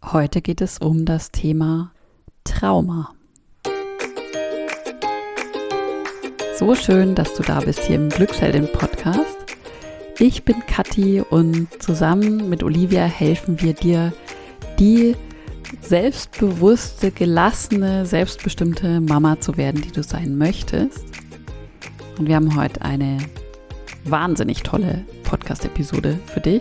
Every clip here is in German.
Heute geht es um das Thema Trauma. So schön, dass du da bist hier im Glücksheldin-Podcast. Ich bin Kathi und zusammen mit Olivia helfen wir dir, die selbstbewusste, gelassene, selbstbestimmte Mama zu werden, die du sein möchtest. Und wir haben heute eine wahnsinnig tolle Podcast-Episode für dich.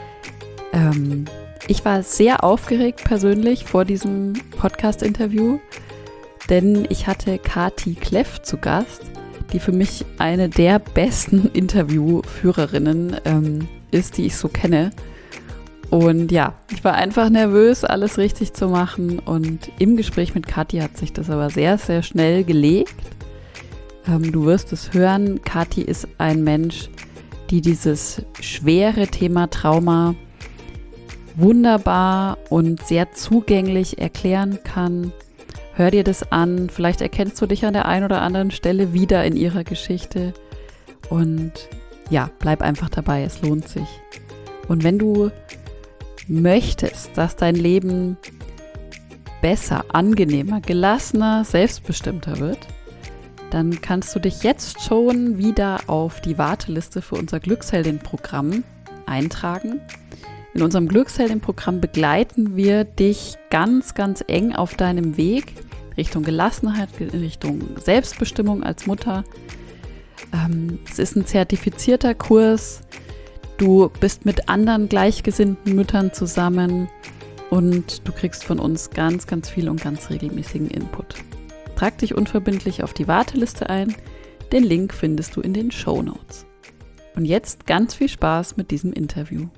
Ich war sehr aufgeregt persönlich vor diesem Podcast-Interview, denn ich hatte Kati Kleff zu Gast, die für mich eine der besten Interviewführerinnen ist, die ich so kenne. Und ja, ich war einfach nervös, alles richtig zu machen. Und im Gespräch mit Kati hat sich das aber sehr, sehr schnell gelegt. Du wirst es hören, Kati ist ein Mensch, die dieses schwere Thema Trauma wunderbar und sehr zugänglich erklären kann. Hör dir das an, vielleicht erkennst du dich an der einen oder anderen Stelle wieder in ihrer Geschichte. Und ja, bleib einfach dabei, es lohnt sich. Und wenn du möchtest, dass dein Leben besser, angenehmer, gelassener, selbstbestimmter wird, dann kannst du dich jetzt schon wieder auf die Warteliste für unser Glücksheldin-Programm eintragen. In unserem Glücksheldin-Programm begleiten wir dich ganz, ganz eng auf deinem Weg Richtung Gelassenheit, in Richtung Selbstbestimmung als Mutter. Es ist ein zertifizierter Kurs. Du bist mit anderen gleichgesinnten Müttern zusammen und du kriegst von uns ganz, ganz viel und ganz regelmäßigen Input. Trag dich unverbindlich auf die Warteliste ein. Den Link findest du in den Shownotes. Und jetzt ganz viel Spaß mit diesem Interview.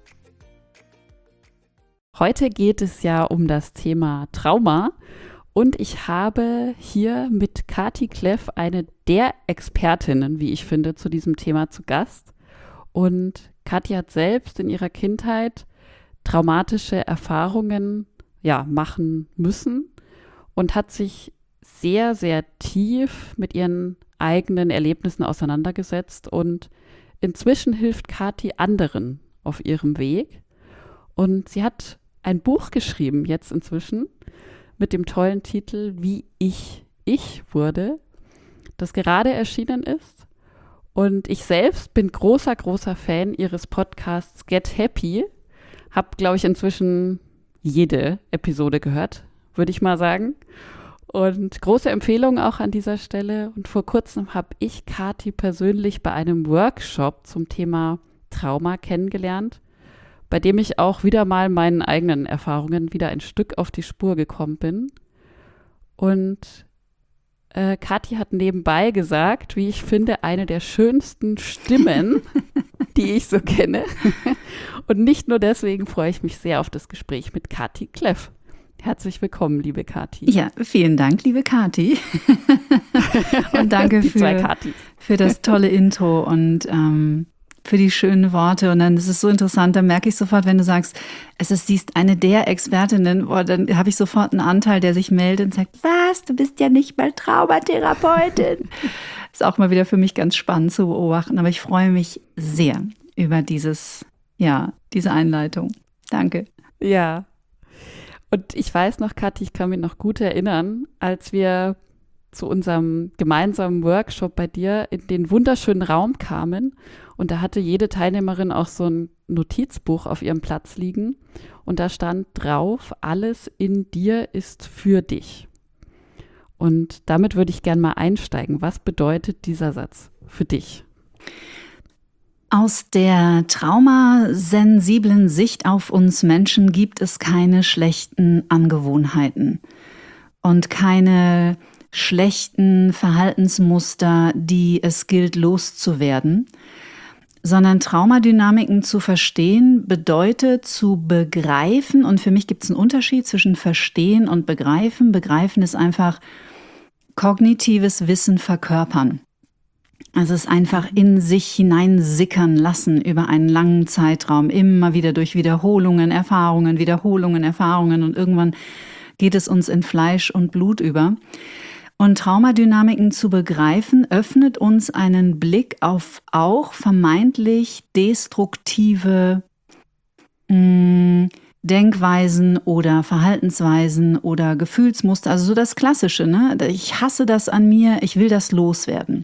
Heute geht es ja um das Thema Trauma und ich habe hier mit Kati Kleff eine der Expertinnen, wie ich finde, zu diesem Thema zu Gast. Und Kati hat selbst in ihrer Kindheit traumatische Erfahrungen machen müssen und hat sich sehr, sehr tief mit ihren eigenen Erlebnissen auseinandergesetzt. Und inzwischen hilft Kati anderen auf ihrem Weg. Und sie hat ein Buch geschrieben, jetzt inzwischen, mit dem tollen Titel Wie ich wurde, das gerade erschienen ist. Und ich selbst bin großer, großer Fan ihres Podcasts Get Happy. Habe, glaube ich, inzwischen jede Episode gehört, würde ich mal sagen. Und große Empfehlung auch an dieser Stelle. Und vor kurzem habe ich Kati persönlich bei einem Workshop zum Thema Trauma kennengelernt, bei dem ich auch wieder mal meinen eigenen Erfahrungen wieder ein Stück auf die Spur gekommen bin. Und Kati hat nebenbei gesagt, wie ich finde, eine der schönsten Stimmen, die ich so kenne. Und nicht nur deswegen freue ich mich sehr auf das Gespräch mit Kati Kleff. Herzlich willkommen, liebe Kati. Ja, vielen Dank, liebe Kati. Und danke für das tolle Intro und für die schönen Worte. Und dann ist es so interessant, dann merke ich sofort, wenn du sagst, sie ist eine der Expertinnen, dann habe ich sofort einen Anteil, der sich meldet und sagt, was, du bist ja nicht mal Traumatherapeutin. Ist auch mal wieder für mich ganz spannend zu beobachten, aber ich freue mich sehr über diese Einleitung. Danke. Ja. Und ich weiß noch, Kathi, ich kann mich noch gut erinnern, als wir zu unserem gemeinsamen Workshop bei dir in den wunderschönen Raum kamen und da hatte jede Teilnehmerin auch so ein Notizbuch auf ihrem Platz liegen und da stand drauf, alles in dir ist für dich. Und damit würde ich gerne mal einsteigen. Was bedeutet dieser Satz für dich? Aus der traumasensiblen Sicht auf uns Menschen gibt es keine schlechten Angewohnheiten und keine schlechten Verhaltensmuster, die es gilt loszuwerden, sondern Traumadynamiken zu verstehen bedeutet zu begreifen. Und für mich gibt es einen Unterschied zwischen Verstehen und Begreifen. Begreifen ist einfach kognitives Wissen verkörpern. Also es einfach in sich hineinsickern lassen über einen langen Zeitraum, immer wieder durch Wiederholungen, Erfahrungen und irgendwann geht es uns in Fleisch und Blut über. Und Traumadynamiken zu begreifen, öffnet uns einen Blick auf auch vermeintlich destruktive Denkweisen oder Verhaltensweisen oder Gefühlsmuster, also so das Klassische, ne? Ich hasse das an mir, ich will das loswerden.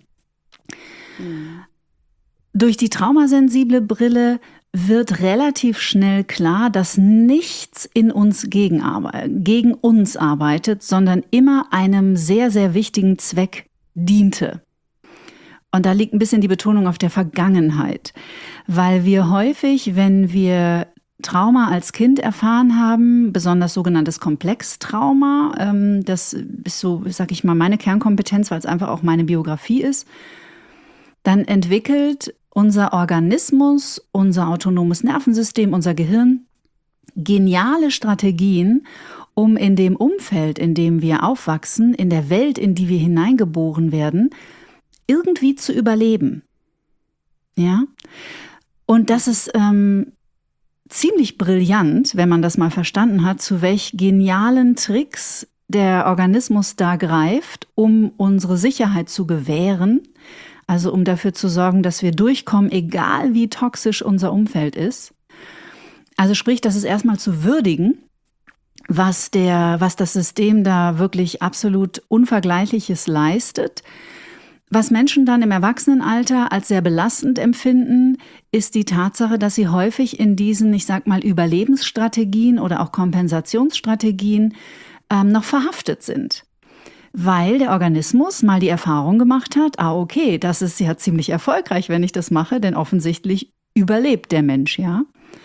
Durch die traumasensible Brille wird relativ schnell klar, dass nichts in uns gegen uns arbeitet, sondern immer einem sehr, sehr wichtigen Zweck diente. Und da liegt ein bisschen die Betonung auf der Vergangenheit, weil wir häufig, wenn wir Trauma als Kind erfahren haben, besonders sogenanntes Komplextrauma, das ist so, sag ich mal, meine Kernkompetenz, weil es einfach auch meine Biografie ist, dann entwickelt unser Organismus, unser autonomes Nervensystem, unser Gehirn geniale Strategien, um in dem Umfeld, in dem wir aufwachsen, in der Welt, in die wir hineingeboren werden, irgendwie zu überleben. Ja? Und das ist ziemlich brillant, wenn man das mal verstanden hat, zu welch genialen Tricks der Organismus da greift, um unsere Sicherheit zu gewähren. Also um dafür zu sorgen, dass wir durchkommen, egal wie toxisch unser Umfeld ist. Also sprich, das ist erstmal zu würdigen, was das System da wirklich absolut Unvergleichliches leistet. Was Menschen dann im Erwachsenenalter als sehr belastend empfinden, ist die Tatsache, dass sie häufig in diesen, ich sag mal, Überlebensstrategien oder auch Kompensationsstrategien noch verhaftet sind. Weil der Organismus mal die Erfahrung gemacht hat, okay, das ist ja ziemlich erfolgreich, wenn ich das mache, denn offensichtlich überlebt der Mensch, ja.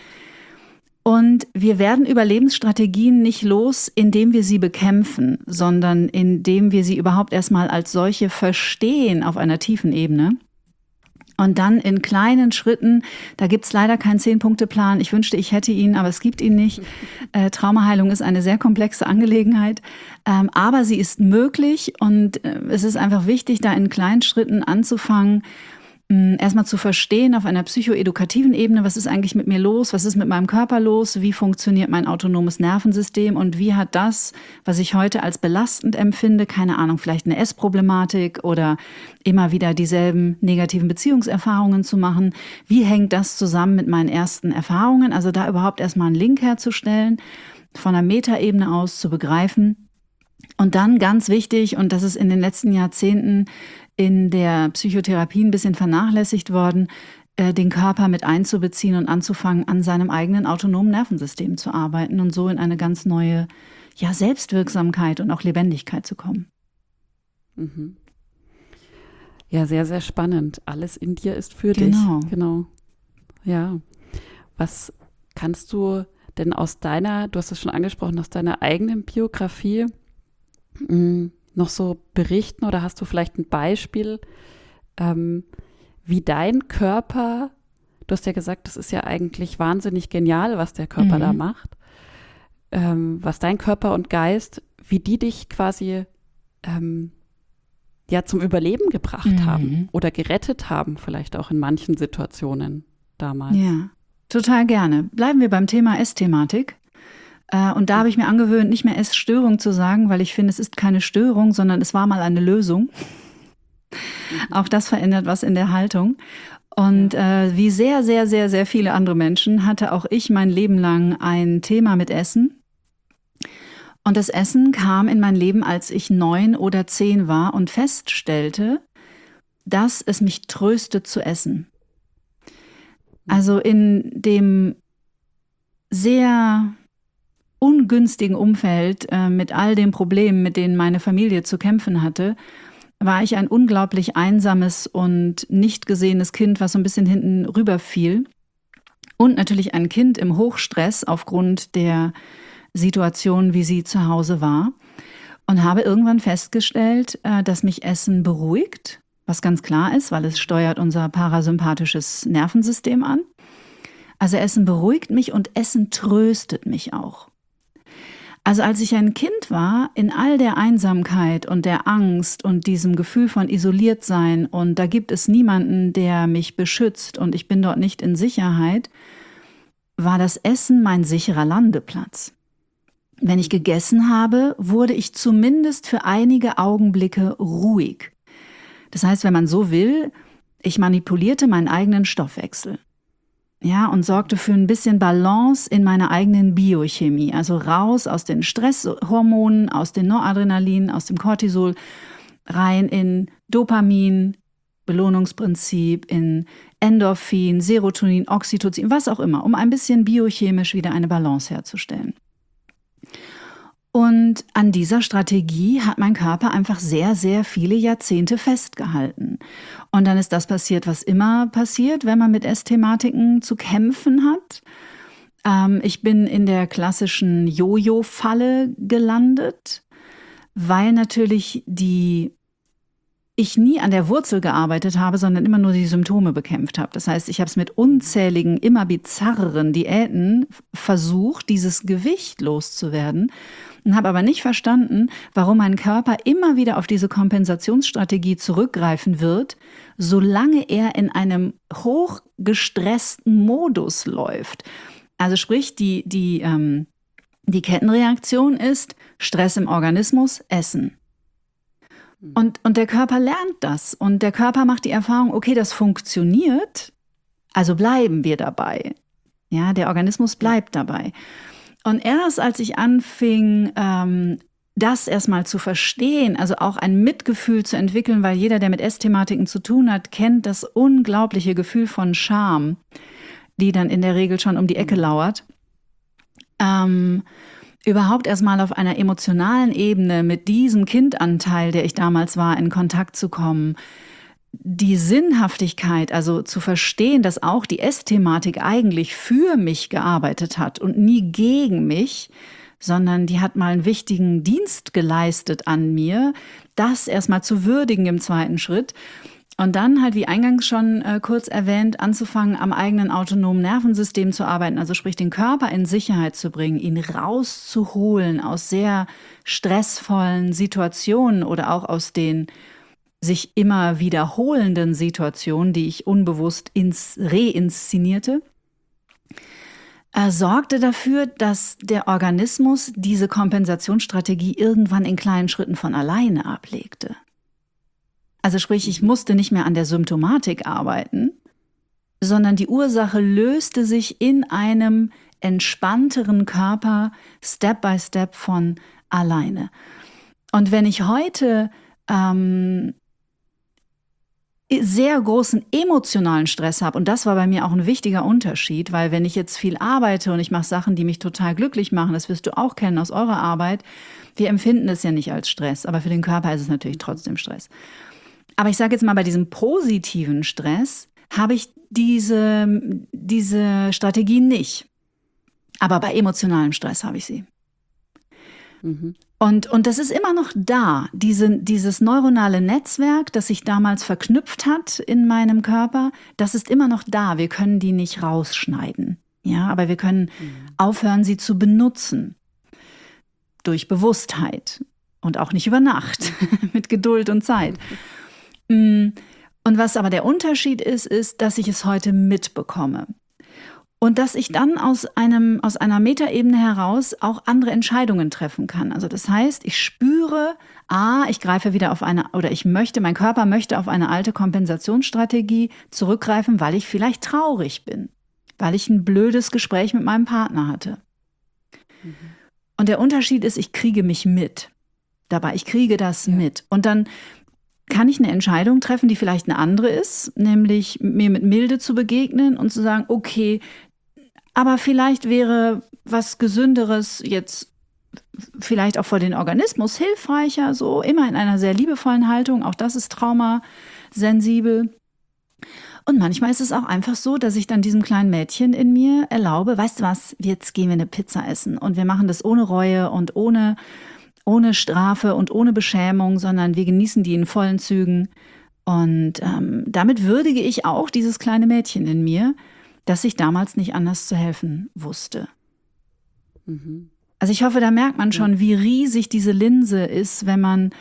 Und wir werden Überlebensstrategien nicht los, indem wir sie bekämpfen, sondern indem wir sie überhaupt erstmal als solche verstehen auf einer tiefen Ebene. Und dann in kleinen Schritten, da gibt's leider keinen 10-Punkte-Plan. Ich wünschte, ich hätte ihn, aber es gibt ihn nicht. Traumaheilung ist eine sehr komplexe Angelegenheit, aber sie ist möglich und es ist einfach wichtig, da in kleinen Schritten anzufangen, erstmal zu verstehen auf einer psychoedukativen Ebene, was ist eigentlich mit mir los, was ist mit meinem Körper los, wie funktioniert mein autonomes Nervensystem und wie hat das, was ich heute als belastend empfinde, keine Ahnung, vielleicht eine Essproblematik oder immer wieder dieselben negativen Beziehungserfahrungen zu machen, wie hängt das zusammen mit meinen ersten Erfahrungen, also da überhaupt erstmal einen Link herzustellen, von einer Metaebene aus zu begreifen. Und dann ganz wichtig, und das ist in den letzten Jahrzehnten in der Psychotherapie ein bisschen vernachlässigt worden, den Körper mit einzubeziehen und anzufangen, an seinem eigenen autonomen Nervensystem zu arbeiten und so in eine ganz neue Selbstwirksamkeit und auch Lebendigkeit zu kommen. Mhm. Ja, sehr, sehr spannend. Alles in dir ist für dich. Genau. Ja. Was kannst du denn du hast es schon angesprochen, aus deiner eigenen Biografie noch so berichten oder hast du vielleicht ein Beispiel, wie dein Körper, du hast ja gesagt, das ist ja eigentlich wahnsinnig genial, was der Körper da macht, was dein Körper und Geist, wie die dich quasi zum Überleben gebracht haben oder gerettet haben, vielleicht auch in manchen Situationen damals. Ja, total gerne. Bleiben wir beim Thema Essthematik. Und da habe ich mir angewöhnt, nicht mehr Essstörung zu sagen, weil ich finde, es ist keine Störung, sondern es war mal eine Lösung. Auch das verändert was in der Haltung. Und wie sehr, sehr, sehr, sehr viele andere Menschen hatte auch ich mein Leben lang ein Thema mit Essen. Und das Essen kam in mein Leben, als ich 9 oder 10 war und feststellte, dass es mich tröstet zu essen. Also in dem sehr ungünstigen Umfeld mit all den Problemen, mit denen meine Familie zu kämpfen hatte, war ich ein unglaublich einsames und nicht gesehenes Kind, was so ein bisschen hinten rüberfiel. Und natürlich ein Kind im Hochstress aufgrund der Situation, wie sie zu Hause war. Und habe irgendwann festgestellt, dass mich Essen beruhigt, was ganz klar ist, weil es steuert unser parasympathisches Nervensystem an. Also Essen beruhigt mich und Essen tröstet mich auch. Also als ich ein Kind war, in all der Einsamkeit und der Angst und diesem Gefühl von Isoliertsein und da gibt es niemanden, der mich beschützt und ich bin dort nicht in Sicherheit, war das Essen mein sicherer Landeplatz. Wenn ich gegessen habe, wurde ich zumindest für einige Augenblicke ruhig. Das heißt, wenn man so will, ich manipulierte meinen eigenen Stoffwechsel. Ja, und sorgte für ein bisschen Balance in meiner eigenen Biochemie. Also raus aus den Stresshormonen, aus den Noradrenalin, aus dem Cortisol, rein in Dopamin, Belohnungsprinzip, in Endorphin, Serotonin, Oxytocin, was auch immer, um ein bisschen biochemisch wieder eine Balance herzustellen. Und an dieser Strategie hat mein Körper einfach sehr, sehr viele Jahrzehnte festgehalten. Und dann ist das passiert, was immer passiert, wenn man mit Essthematiken zu kämpfen hat. Ich bin in der klassischen Jojo-Falle gelandet, weil natürlich ich nie an der Wurzel gearbeitet habe, sondern immer nur die Symptome bekämpft habe. Das heißt, ich habe es mit unzähligen, immer bizarreren Diäten versucht, dieses Gewicht loszuwerden und habe aber nicht verstanden, warum mein Körper immer wieder auf diese Kompensationsstrategie zurückgreifen wird, solange er in einem hochgestressten Modus läuft. Also sprich, die Kettenreaktion ist Stress im Organismus, Essen. Und der Körper lernt das und der Körper macht die Erfahrung, okay, das funktioniert, also bleiben wir dabei. Ja, der Organismus bleibt dabei. Und erst als ich anfing, das erstmal zu verstehen, also auch ein Mitgefühl zu entwickeln, weil jeder, der mit Essthematiken zu tun hat, kennt das unglaubliche Gefühl von Scham, die dann in der Regel schon um die Ecke lauert. Überhaupt erstmal auf einer emotionalen Ebene mit diesem Kindanteil, der ich damals war, in Kontakt zu kommen. Die Sinnhaftigkeit, also zu verstehen, dass auch die Essthematik eigentlich für mich gearbeitet hat und nie gegen mich, sondern die hat mal einen wichtigen Dienst geleistet an mir, das erstmal zu würdigen im zweiten Schritt. Und dann halt, wie eingangs schon kurz erwähnt, anzufangen, am eigenen autonomen Nervensystem zu arbeiten, also sprich den Körper in Sicherheit zu bringen, ihn rauszuholen aus sehr stressvollen Situationen oder auch aus den sich immer wiederholenden Situationen, die ich unbewusst reinszenierte, sorgte dafür, dass der Organismus diese Kompensationsstrategie irgendwann in kleinen Schritten von alleine ablegte. Also sprich, ich musste nicht mehr an der Symptomatik arbeiten, sondern die Ursache löste sich in einem entspannteren Körper Step by Step von alleine. Und wenn ich heute sehr großen emotionalen Stress habe, und das war bei mir auch ein wichtiger Unterschied, weil wenn ich jetzt viel arbeite und ich mache Sachen, die mich total glücklich machen, das wirst du auch kennen aus eurer Arbeit, wir empfinden es ja nicht als Stress, aber für den Körper ist es natürlich trotzdem Stress. Aber ich sage jetzt mal, bei diesem positiven Stress habe ich diese Strategie nicht. Aber bei emotionalem Stress habe ich sie. Mhm. Und das ist immer noch da, dieses neuronale Netzwerk, das sich damals verknüpft hat in meinem Körper, das ist immer noch da. Wir können die nicht rausschneiden. Ja, aber wir können aufhören, sie zu benutzen. Durch Bewusstheit. Und auch nicht über Nacht. Mit Geduld und Zeit. Und was aber der Unterschied ist, dass ich es heute mitbekomme. Und dass ich dann aus einer Metaebene heraus auch andere Entscheidungen treffen kann. Also das heißt, ich spüre, ich greife wieder auf mein Körper möchte auf eine alte Kompensationsstrategie zurückgreifen, weil ich vielleicht traurig bin, weil ich ein blödes Gespräch mit meinem Partner hatte. Mhm. Und der Unterschied ist, ich kriege mich mit dabei, ich kriege das mit. Und dann kann ich eine Entscheidung treffen, die vielleicht eine andere ist, nämlich mir mit Milde zu begegnen und zu sagen, okay, aber vielleicht wäre was Gesünderes jetzt vielleicht auch für den Organismus hilfreicher, so immer in einer sehr liebevollen Haltung, auch das ist traumasensibel. Und manchmal ist es auch einfach so, dass ich dann diesem kleinen Mädchen in mir erlaube, weißt du was, jetzt gehen wir eine Pizza essen und wir machen das ohne Reue und ohne Strafe und ohne Beschämung, sondern wir genießen die in vollen Zügen. Und damit würdige ich auch dieses kleine Mädchen in mir, das sich damals nicht anders zu helfen wusste. Mhm. Also ich hoffe, da merkt man schon, wie riesig diese Linse ist, wenn man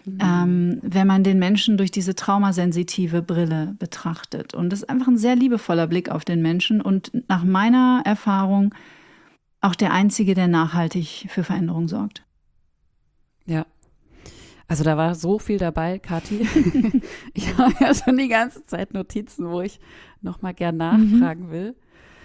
den Menschen durch diese traumasensitive Brille betrachtet. Und das ist einfach ein sehr liebevoller Blick auf den Menschen und nach meiner Erfahrung auch der einzige, der nachhaltig für Veränderung sorgt. Ja, also da war so viel dabei, Kathi. Ich habe ja schon die ganze Zeit Notizen, wo ich nochmal gern nachfragen will.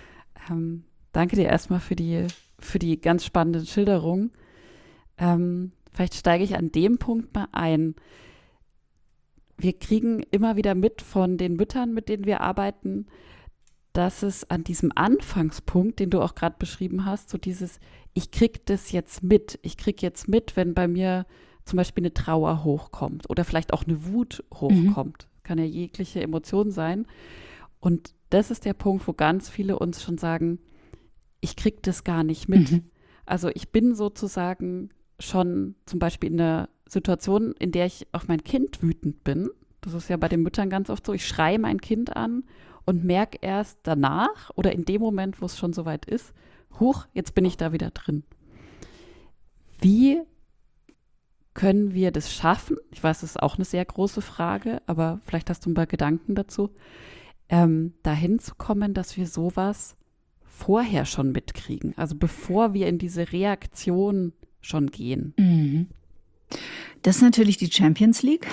Danke dir erstmal für die ganz spannende Schilderung. Vielleicht steige ich an dem Punkt mal ein. Wir kriegen immer wieder mit von den Müttern, mit denen wir arbeiten, dass es an diesem Anfangspunkt, den du auch gerade beschrieben hast, so dieses, ich kriege das jetzt mit. Ich kriege jetzt mit, wenn bei mir zum Beispiel eine Trauer hochkommt oder vielleicht auch eine Wut hochkommt. Kann ja jegliche Emotion sein. Und das ist der Punkt, wo ganz viele uns schon sagen, ich kriege das gar nicht mit. Also ich bin sozusagen schon zum Beispiel in einer Situation, in der ich auf mein Kind wütend bin. Das ist ja bei den Müttern ganz oft so. Ich schreie mein Kind an und merke erst danach oder in dem Moment, wo es schon soweit ist, huch, jetzt bin ich da wieder drin. Wie können wir das schaffen? Ich weiß, das ist auch eine sehr große Frage, aber vielleicht hast du ein paar Gedanken dazu, dahin zu kommen, dass wir sowas vorher schon mitkriegen. Also bevor wir in diese Reaktion schon gehen. Das ist natürlich die Champions League.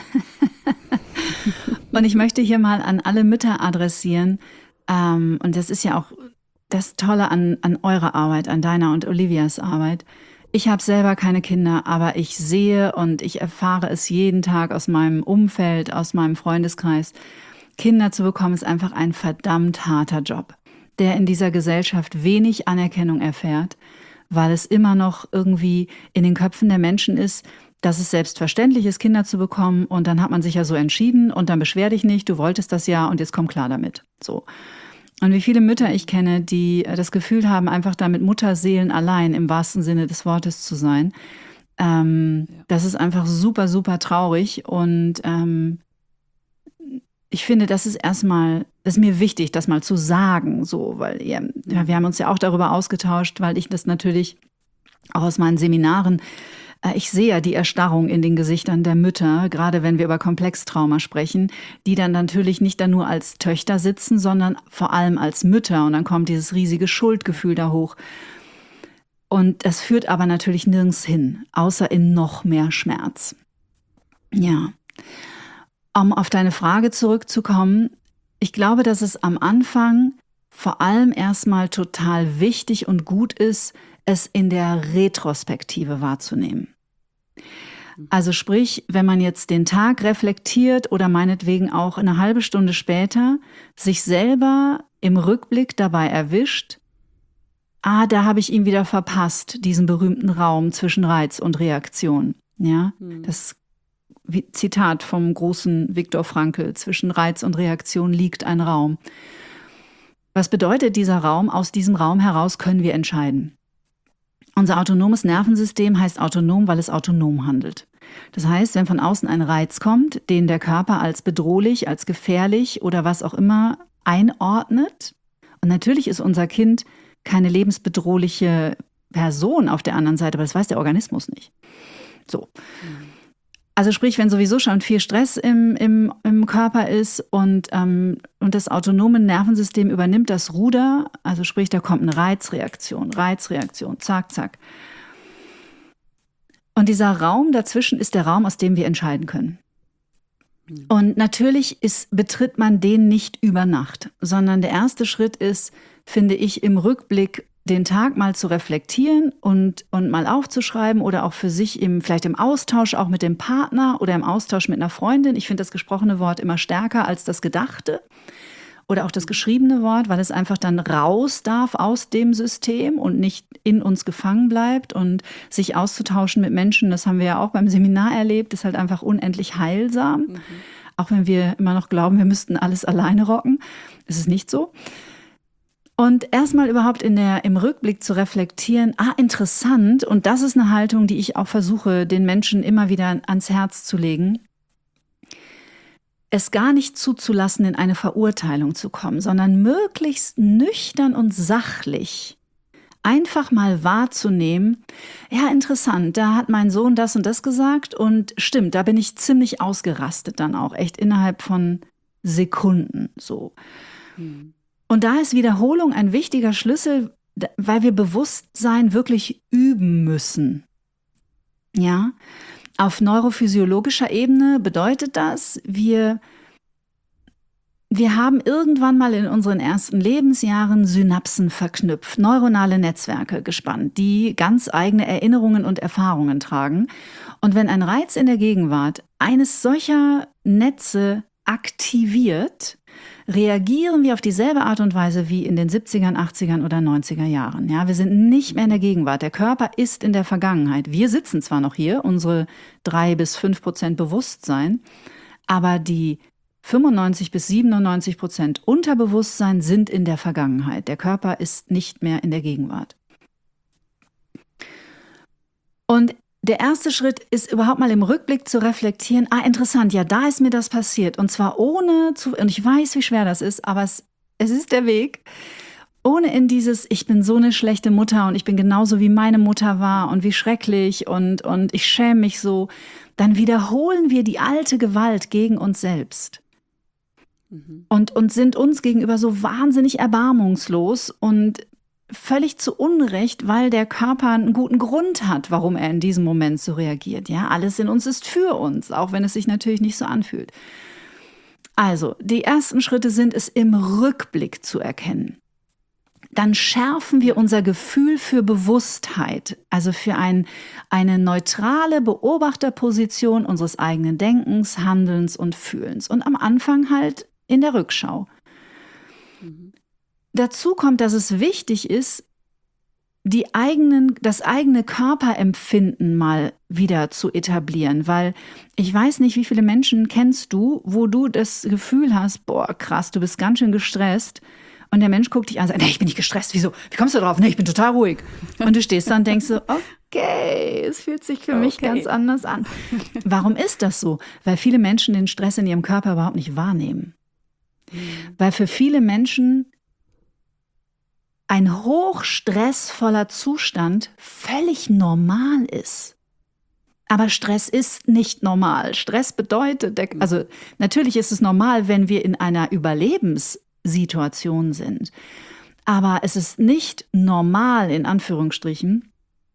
Und ich möchte hier mal an alle Mütter adressieren. Und das ist ja auch das Tolle an eurer Arbeit, an deiner und Olivias Arbeit. Ich habe selber keine Kinder, aber ich sehe und ich erfahre es jeden Tag aus meinem Umfeld, aus meinem Freundeskreis. Kinder zu bekommen ist einfach ein verdammt harter Job, der in dieser Gesellschaft wenig Anerkennung erfährt, weil es immer noch irgendwie in den Köpfen der Menschen ist, dass es selbstverständlich ist, Kinder zu bekommen und dann hat man sich ja so entschieden und dann beschwer dich nicht, du wolltest das ja und jetzt komm klar damit. So. Und wie viele Mütter ich kenne, die das Gefühl haben, einfach damit Mutterseelen allein im wahrsten Sinne des Wortes zu sein. Das ist einfach super, super traurig und ich finde, das ist mir wichtig, das mal zu sagen, so, weil wir haben uns ja auch darüber ausgetauscht, weil ich das natürlich auch aus meinen Seminaren, ich sehe ja die Erstarrung in den Gesichtern der Mütter, gerade wenn wir über Komplextrauma sprechen, die dann natürlich nicht da nur als Töchter sitzen, sondern vor allem als Mütter und dann kommt dieses riesige Schuldgefühl da hoch. Und das führt aber natürlich nirgends hin, außer in noch mehr Schmerz. Ja. Um auf deine Frage zurückzukommen, ich glaube, dass es am Anfang vor allem erstmal total wichtig und gut ist, es in der Retrospektive wahrzunehmen. Also sprich, wenn man jetzt den Tag reflektiert oder meinetwegen auch eine halbe Stunde später sich selber im Rückblick dabei erwischt, da habe ich ihn wieder verpasst, diesen berühmten Raum zwischen Reiz und Reaktion. Ja, das Zitat vom großen Viktor Frankl, zwischen Reiz und Reaktion liegt ein Raum. Was bedeutet dieser Raum? Aus diesem Raum heraus können wir entscheiden. Unser autonomes Nervensystem heißt autonom, weil es autonom handelt. Das heißt, wenn von außen ein Reiz kommt, den der Körper als bedrohlich, als gefährlich oder was auch immer einordnet, und natürlich ist unser Kind keine lebensbedrohliche Person auf der anderen Seite, aber das weiß der Organismus nicht. So. Also sprich, wenn sowieso schon viel Stress im Körper ist und das autonome Nervensystem übernimmt das Ruder, also sprich, da kommt eine Reizreaktion, zack, zack. Und dieser Raum dazwischen ist der Raum, aus dem wir entscheiden können. Und natürlich betritt man den nicht über Nacht, sondern der erste Schritt ist, finde ich, im Rückblick den Tag mal zu reflektieren und mal aufzuschreiben oder auch für sich vielleicht im Austausch auch mit dem Partner oder im Austausch mit einer Freundin. Ich finde das gesprochene Wort immer stärker als das gedachte oder auch das geschriebene Wort, weil es einfach dann raus darf aus dem System und nicht in uns gefangen bleibt und sich auszutauschen mit Menschen, das haben wir ja auch beim Seminar erlebt, ist halt einfach unendlich heilsam. Auch wenn wir immer noch glauben, wir müssten alles alleine rocken, ist es nicht so. Und erstmal überhaupt im Rückblick zu reflektieren, interessant, und das ist eine Haltung, die ich auch versuche, den Menschen immer wieder ans Herz zu legen, es gar nicht zuzulassen, in eine Verurteilung zu kommen, sondern möglichst nüchtern und sachlich einfach mal wahrzunehmen, ja, interessant, da hat mein Sohn das und das gesagt und stimmt, da bin ich ziemlich ausgerastet dann auch, echt innerhalb von Sekunden so. Und da ist Wiederholung ein wichtiger Schlüssel, weil wir Bewusstsein wirklich üben müssen. Ja, auf neurophysiologischer Ebene bedeutet das, wir wir haben irgendwann mal in unseren ersten Lebensjahren Synapsen verknüpft, neuronale Netzwerke gespannt, die ganz eigene Erinnerungen und Erfahrungen tragen. Und wenn ein Reiz in der Gegenwart eines solcher Netze aktiviert, reagieren wir auf dieselbe Art und Weise wie in den 70ern, 80ern oder 90er Jahren. Ja, wir sind nicht mehr in der Gegenwart. Der Körper ist in der Vergangenheit. Wir sitzen zwar noch hier, unsere 3-5% Bewusstsein, aber die 95-97% Unterbewusstsein sind in der Vergangenheit. Der Körper ist nicht mehr in der Gegenwart. Und der erste Schritt ist überhaupt mal im Rückblick zu reflektieren, interessant, ja, da ist mir das passiert. Und zwar und ich weiß, wie schwer das ist, aber es ist der Weg, ohne in dieses, ich bin so eine schlechte Mutter und ich bin genauso wie meine Mutter war und wie schrecklich und ich schäme mich so. Dann wiederholen wir die alte Gewalt gegen uns selbst. Und sind uns gegenüber so wahnsinnig erbarmungslos und völlig zu Unrecht, weil der Körper einen guten Grund hat, warum er in diesem Moment so reagiert. Ja, alles in uns ist für uns, auch wenn es sich natürlich nicht so anfühlt. Also, die ersten Schritte sind es im Rückblick zu erkennen. Dann schärfen wir unser Gefühl für Bewusstheit, also für eine neutrale Beobachterposition unseres eigenen Denkens, Handelns und Fühlens. Und am Anfang halt in der Rückschau. Dazu kommt, dass es wichtig ist, das eigene Körperempfinden mal wieder zu etablieren, weil ich weiß nicht, wie viele Menschen kennst du, wo du das Gefühl hast, boah, krass, du bist ganz schön gestresst. Und der Mensch guckt dich an und sagt, nee, ich bin nicht gestresst. Wieso? Wie kommst du drauf? Nee, ich bin total ruhig. Und du stehst da und denkst so, okay, es fühlt sich für mich ganz anders an. Warum ist das so? Weil viele Menschen den Stress in ihrem Körper überhaupt nicht wahrnehmen. Weil für viele Menschen ein hochstressvoller Zustand völlig normal ist. Aber Stress ist nicht normal. Stress bedeutet, also natürlich ist es normal, wenn wir in einer Überlebenssituation sind. Aber es ist nicht normal, in Anführungsstrichen,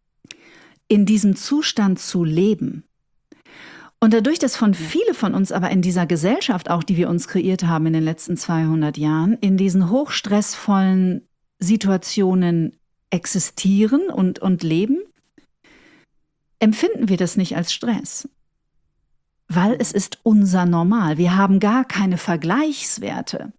in diesem Zustand zu leben. Und dadurch, dass viele von uns aber in dieser Gesellschaft, auch die wir uns kreiert haben in den letzten 200 Jahren, in diesen hochstressvollen Situationen existieren und leben, empfinden wir das nicht als Stress. Weil es ist unser Normal. Wir haben gar keine Vergleichswerte.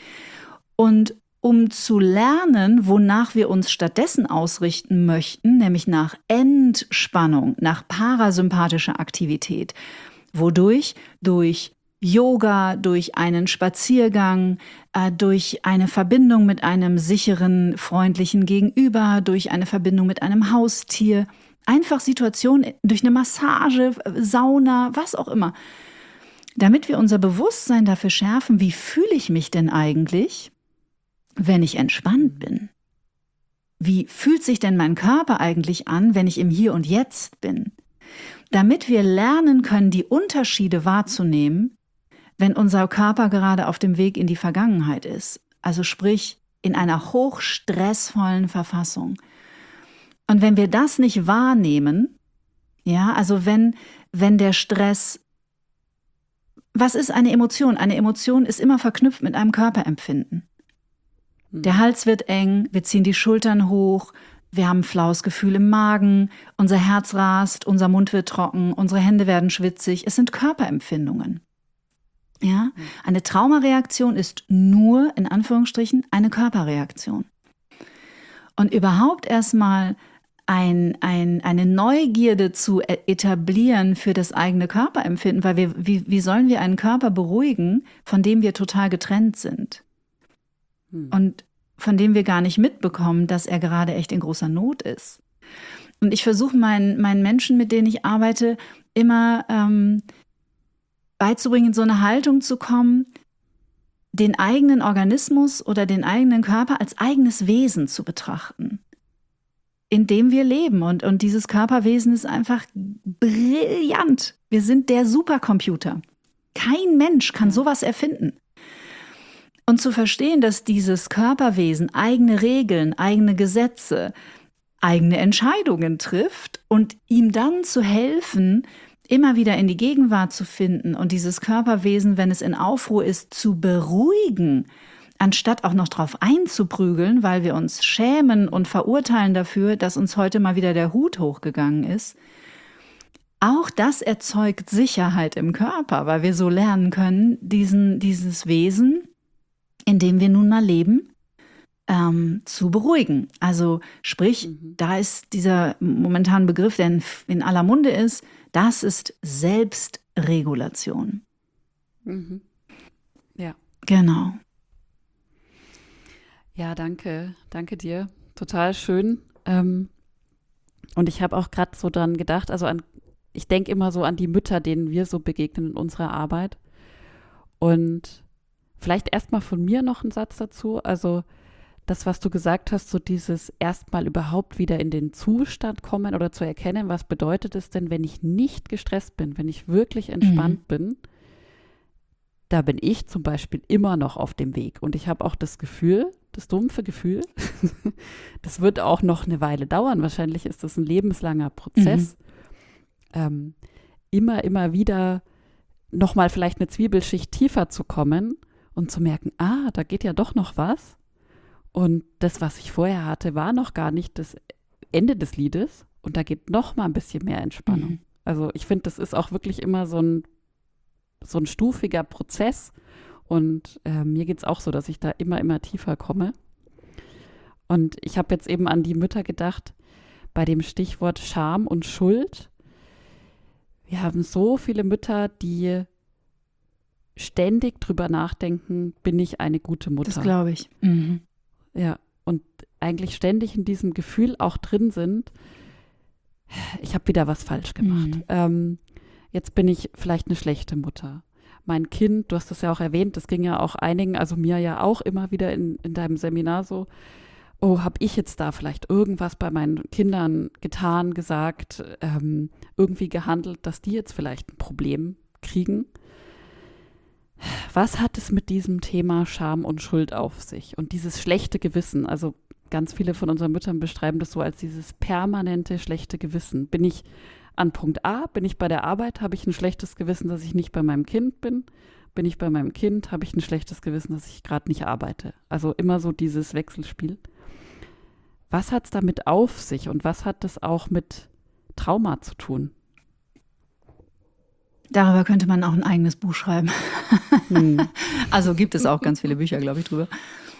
Und um zu lernen, wonach wir uns stattdessen ausrichten möchten, nämlich nach Entspannung, nach parasympathischer Aktivität, wodurch durch Yoga, durch einen Spaziergang, durch eine Verbindung mit einem sicheren, freundlichen Gegenüber, durch eine Verbindung mit einem Haustier, einfach Situationen, durch eine Massage, Sauna, was auch immer, damit wir unser Bewusstsein dafür schärfen, wie fühle ich mich denn eigentlich, wenn ich entspannt bin? Wie fühlt sich denn mein Körper eigentlich an, wenn ich im Hier und Jetzt bin? Damit wir lernen können, die Unterschiede wahrzunehmen, wenn unser Körper gerade auf dem Weg in die Vergangenheit ist. Also sprich, in einer hochstressvollen Verfassung. Und wenn wir das nicht wahrnehmen, ja, also wenn der Stress, was ist eine Emotion? Eine Emotion ist immer verknüpft mit einem Körperempfinden. Der Hals wird eng, wir ziehen die Schultern hoch, wir haben ein flaues Gefühl im Magen, unser Herz rast, unser Mund wird trocken, unsere Hände werden schwitzig. Es sind Körperempfindungen. Ja? Eine Traumareaktion ist nur, in Anführungsstrichen, eine Körperreaktion. Und überhaupt erstmal eine Neugierde zu etablieren für das eigene Körperempfinden, weil wie sollen wir einen Körper beruhigen, von dem wir total getrennt sind? Und von dem wir gar nicht mitbekommen, dass er gerade echt in großer Not ist. Und ich versuche meinen Menschen, mit denen ich arbeite, immer beizubringen, in so eine Haltung zu kommen, den eigenen Organismus oder den eigenen Körper als eigenes Wesen zu betrachten, in dem wir leben. Und dieses Körperwesen ist einfach brillant. Wir sind der Supercomputer. Kein Mensch kann sowas erfinden. Und zu verstehen, dass dieses Körperwesen eigene Regeln, eigene Gesetze, eigene Entscheidungen trifft und ihm dann zu helfen, immer wieder in die Gegenwart zu finden und dieses Körperwesen, wenn es in Aufruhr ist, zu beruhigen, anstatt auch noch drauf einzuprügeln, weil wir uns schämen und verurteilen dafür, dass uns heute mal wieder der Hut hochgegangen ist. Auch das erzeugt Sicherheit im Körper, weil wir so lernen können, dieses Wesen, in dem wir nun mal leben, zu beruhigen. Also sprich, da ist dieser momentane Begriff, der in aller Munde ist, das ist Selbstregulation. Ja. Genau. Ja, danke. Danke dir. Total schön. Und ich habe auch gerade so dann gedacht, ich denke immer so an die Mütter, denen wir so begegnen in unserer Arbeit. Und vielleicht erstmal von mir noch ein Satz dazu. Also das, was du gesagt hast, so dieses erstmal überhaupt wieder in den Zustand kommen oder zu erkennen, was bedeutet es denn, wenn ich nicht gestresst bin, wenn ich wirklich entspannt bin, da bin ich zum Beispiel immer noch auf dem Weg. Und ich habe auch das Gefühl, das dumpfe Gefühl, das wird auch noch eine Weile dauern. Wahrscheinlich ist das ein lebenslanger Prozess. Immer wieder nochmal vielleicht eine Zwiebelschicht tiefer zu kommen und zu merken, da geht ja doch noch was. Und das, was ich vorher hatte, war noch gar nicht das Ende des Liedes. Und da geht noch mal ein bisschen mehr Entspannung. Also ich finde, das ist auch wirklich immer so ein stufiger Prozess. Und mir geht es auch so, dass ich da immer tiefer komme. Und ich habe jetzt eben an die Mütter gedacht, bei dem Stichwort Scham und Schuld. Wir haben so viele Mütter, die ständig drüber nachdenken, bin ich eine gute Mutter? Das glaube ich. Ja, und eigentlich ständig in diesem Gefühl auch drin sind, ich habe wieder was falsch gemacht. Jetzt bin ich vielleicht eine schlechte Mutter. Mein Kind, du hast das ja auch erwähnt, das ging ja auch einigen, also mir ja auch immer wieder in deinem Seminar so, habe ich jetzt da vielleicht irgendwas bei meinen Kindern getan, gesagt, irgendwie gehandelt, dass die jetzt vielleicht ein Problem kriegen? Was hat es mit diesem Thema Scham und Schuld auf sich? Und dieses schlechte Gewissen, also ganz viele von unseren Müttern beschreiben das so als dieses permanente schlechte Gewissen. Bin ich an Punkt A, bin ich bei der Arbeit, habe ich ein schlechtes Gewissen, dass ich nicht bei meinem Kind bin? Bin ich bei meinem Kind, habe ich ein schlechtes Gewissen, dass ich gerade nicht arbeite? Also immer so dieses Wechselspiel. Was hat es damit auf sich und was hat das auch mit Trauma zu tun? Darüber könnte man auch ein eigenes Buch schreiben. Also gibt es auch ganz viele Bücher, glaube ich, drüber.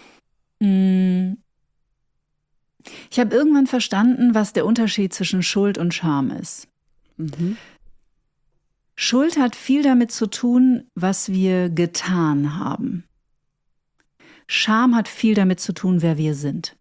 Ich habe irgendwann verstanden, was der Unterschied zwischen Schuld und Scham ist. Schuld hat viel damit zu tun, was wir getan haben. Scham hat viel damit zu tun, wer wir sind.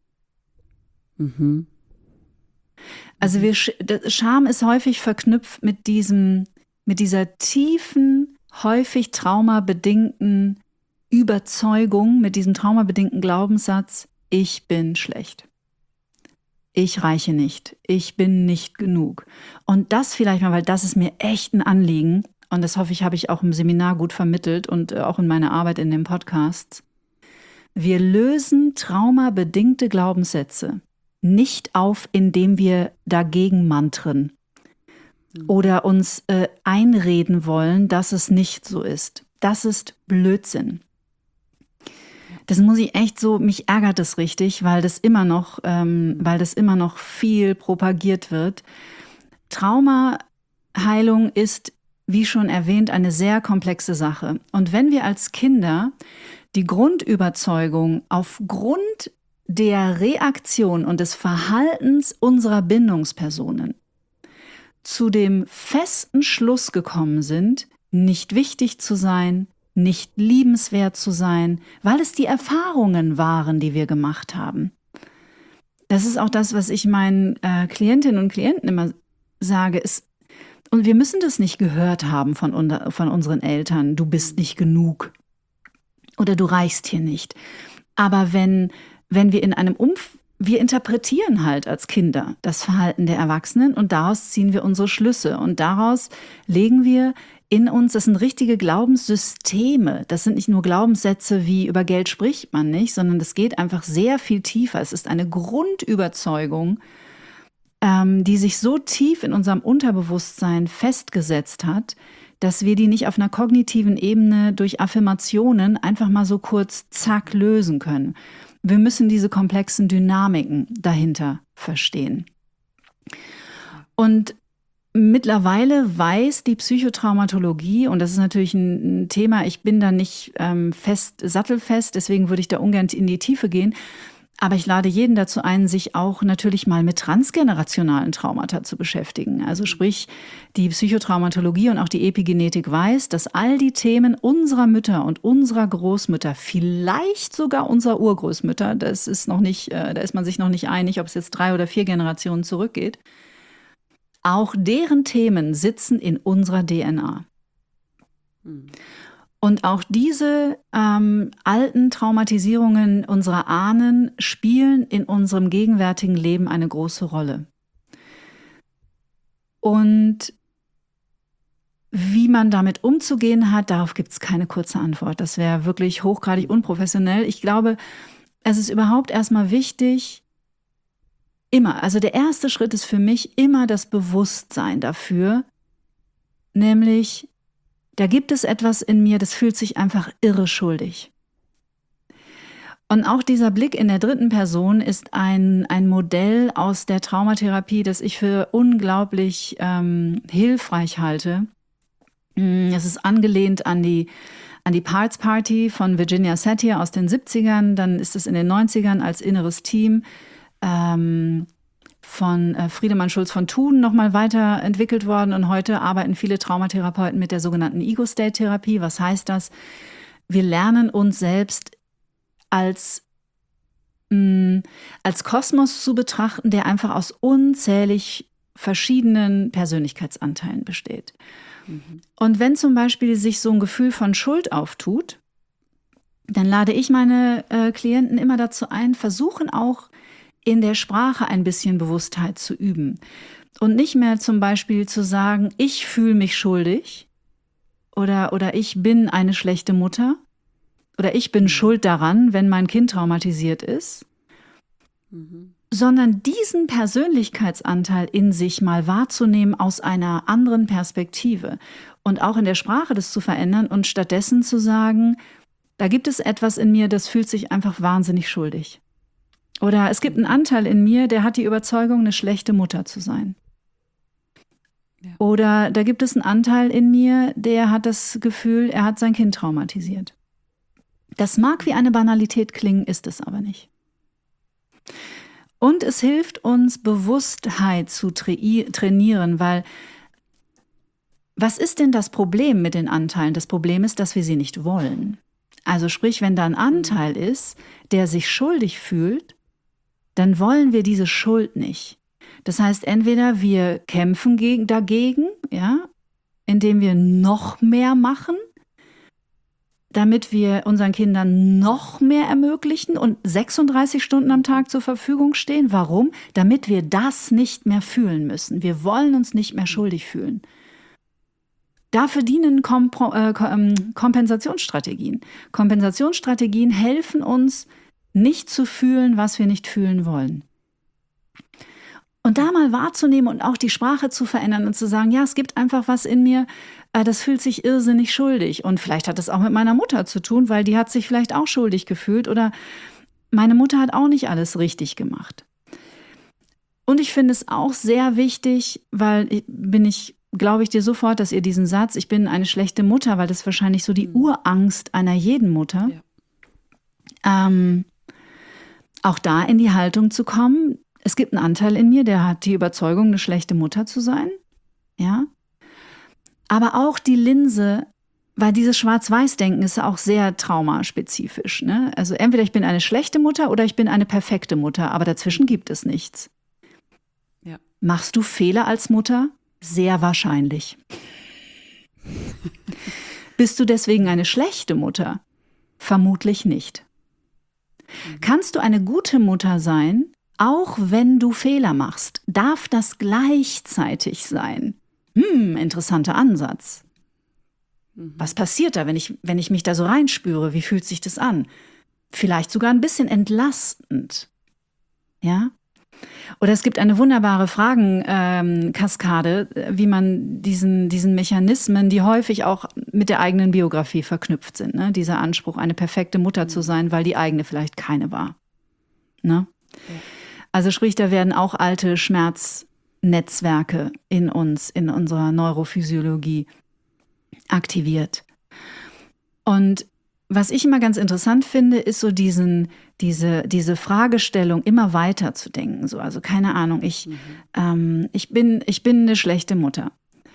Also Scham ist häufig verknüpft mit dieser tiefen, häufig traumabedingten Überzeugung, mit diesem traumabedingten Glaubenssatz, ich bin schlecht. Ich reiche nicht. Ich bin nicht genug. Und das vielleicht mal, weil das ist mir echt ein Anliegen. Und das hoffe ich, habe ich auch im Seminar gut vermittelt und auch in meiner Arbeit in den Podcasts. Wir lösen traumabedingte Glaubenssätze nicht auf, indem wir dagegen mantren oder uns einreden wollen, dass es nicht so ist. Das ist Blödsinn. Das muss ich echt so, mich ärgert es richtig, weil das immer noch viel propagiert wird. Traumaheilung ist, wie schon erwähnt, eine sehr komplexe Sache. Und wenn wir als Kinder die Grundüberzeugung aufgrund der Reaktion und des Verhaltens unserer Bindungspersonen zu dem festen Schluss gekommen sind, nicht wichtig zu sein, nicht liebenswert zu sein, weil es die Erfahrungen waren, die wir gemacht haben. Das ist auch das, was ich meinen Klientinnen und Klienten immer sage. Und wir müssen das nicht gehört haben von unseren Eltern. Du bist nicht genug oder du reichst hier nicht. Aber wenn wir in einem wir interpretieren halt als Kinder das Verhalten der Erwachsenen und daraus ziehen wir unsere Schlüsse und daraus legen wir in uns, das sind richtige Glaubenssysteme. Das sind nicht nur Glaubenssätze wie über Geld spricht man nicht, sondern das geht einfach sehr viel tiefer. Es ist eine Grundüberzeugung, die sich so tief in unserem Unterbewusstsein festgesetzt hat, dass wir die nicht auf einer kognitiven Ebene durch Affirmationen einfach mal so kurz zack lösen können. Wir müssen diese komplexen Dynamiken dahinter verstehen. Und mittlerweile weiß die Psychotraumatologie, und das ist natürlich ein Thema, ich bin da nicht sattelfest, deswegen würde ich da ungern in die Tiefe gehen, aber ich lade jeden dazu ein, sich auch natürlich mal mit transgenerationalen Traumata zu beschäftigen. Also sprich, die Psychotraumatologie und auch die Epigenetik weiß, dass all die Themen unserer Mütter und unserer Großmütter, vielleicht sogar unserer Urgroßmütter, das ist noch nicht, da ist man sich noch nicht einig, ob es jetzt 3 oder 4 Generationen zurückgeht, auch deren Themen sitzen in unserer DNA. Und auch diese alten Traumatisierungen unserer Ahnen spielen in unserem gegenwärtigen Leben eine große Rolle. Und wie man damit umzugehen hat, darauf gibt es keine kurze Antwort. Das wäre wirklich hochgradig unprofessionell. Ich glaube, es ist überhaupt erstmal wichtig, also der erste Schritt ist für mich immer das Bewusstsein dafür, nämlich, da gibt es etwas in mir, das fühlt sich einfach irre schuldig. Und auch dieser Blick in der dritten Person ist ein Modell aus der Traumatherapie, das ich für unglaublich hilfreich halte. Es ist angelehnt an die Parts Party von Virginia Satir aus den 70ern. Dann ist es in den 90ern als inneres Team von Friedemann Schulz von Thun nochmal weiterentwickelt worden. Und heute arbeiten viele Traumatherapeuten mit der sogenannten Ego-State-Therapie. Was heißt das? Wir lernen uns selbst als Kosmos zu betrachten, der einfach aus unzählig verschiedenen Persönlichkeitsanteilen besteht. Und wenn zum Beispiel sich so ein Gefühl von Schuld auftut, dann lade ich meine Klienten immer dazu ein, versuchen auch in der Sprache ein bisschen Bewusstheit zu üben. Und nicht mehr zum Beispiel zu sagen, ich fühle mich schuldig oder ich bin eine schlechte Mutter oder ich bin schuld daran, wenn mein Kind traumatisiert ist, sondern diesen Persönlichkeitsanteil in sich mal wahrzunehmen aus einer anderen Perspektive und auch in der Sprache das zu verändern und stattdessen zu sagen, da gibt es etwas in mir, das fühlt sich einfach wahnsinnig schuldig. Oder es gibt einen Anteil in mir, der hat die Überzeugung, eine schlechte Mutter zu sein. Ja. Oder da gibt es einen Anteil in mir, der hat das Gefühl, er hat sein Kind traumatisiert. Das mag wie eine Banalität klingen, ist es aber nicht. Und es hilft uns, Bewusstheit zu trainieren, weil was ist denn das Problem mit den Anteilen? Das Problem ist, dass wir sie nicht wollen. Also sprich, wenn da ein Anteil ist, der sich schuldig fühlt, dann wollen wir diese Schuld nicht. Das heißt, entweder wir kämpfen dagegen, ja, indem wir noch mehr machen, damit wir unseren Kindern noch mehr ermöglichen und 36 Stunden am Tag zur Verfügung stehen. Warum? Damit wir das nicht mehr fühlen müssen. Wir wollen uns nicht mehr schuldig fühlen. Dafür dienen Kompensationsstrategien. Kompensationsstrategien helfen uns, nicht zu fühlen, was wir nicht fühlen wollen. Und da mal wahrzunehmen und auch die Sprache zu verändern und zu sagen, ja, es gibt einfach was in mir, das fühlt sich irrsinnig schuldig. Und vielleicht hat es auch mit meiner Mutter zu tun, weil die hat sich vielleicht auch schuldig gefühlt oder meine Mutter hat auch nicht alles richtig gemacht. Und ich finde es auch sehr wichtig, weil glaube ich dir sofort, dass ihr diesen Satz, ich bin eine schlechte Mutter, weil das ist wahrscheinlich so die Urangst einer jeden Mutter, auch da in die Haltung zu kommen, es gibt einen Anteil in mir, der hat die Überzeugung, eine schlechte Mutter zu sein, ja. Aber auch die Linse, weil dieses Schwarz-Weiß-Denken ist auch sehr traumaspezifisch, ne? Also entweder ich bin eine schlechte Mutter oder ich bin eine perfekte Mutter, aber dazwischen gibt es nichts. Ja. Machst du Fehler als Mutter? Sehr wahrscheinlich. Bist du deswegen eine schlechte Mutter? Vermutlich nicht. Kannst du eine gute Mutter sein, auch wenn du Fehler machst? Darf das gleichzeitig sein? Interessanter Ansatz. Was passiert da, wenn ich mich da so reinspüre? Wie fühlt sich das an? Vielleicht sogar ein bisschen entlastend. Ja? Oder es gibt eine wunderbare Fragenkaskade, wie man diesen Mechanismen, die häufig auch mit der eigenen Biografie verknüpft sind, ne? Dieser Anspruch, eine perfekte Mutter zu sein, weil die eigene vielleicht keine war. Ne? Ja. Also sprich, da werden auch alte Schmerznetzwerke in uns, in unserer Neurophysiologie aktiviert. Und was ich immer ganz interessant finde, ist so diese Fragestellung immer weiter zu denken. So, also keine Ahnung, ich bin eine schlechte Mutter.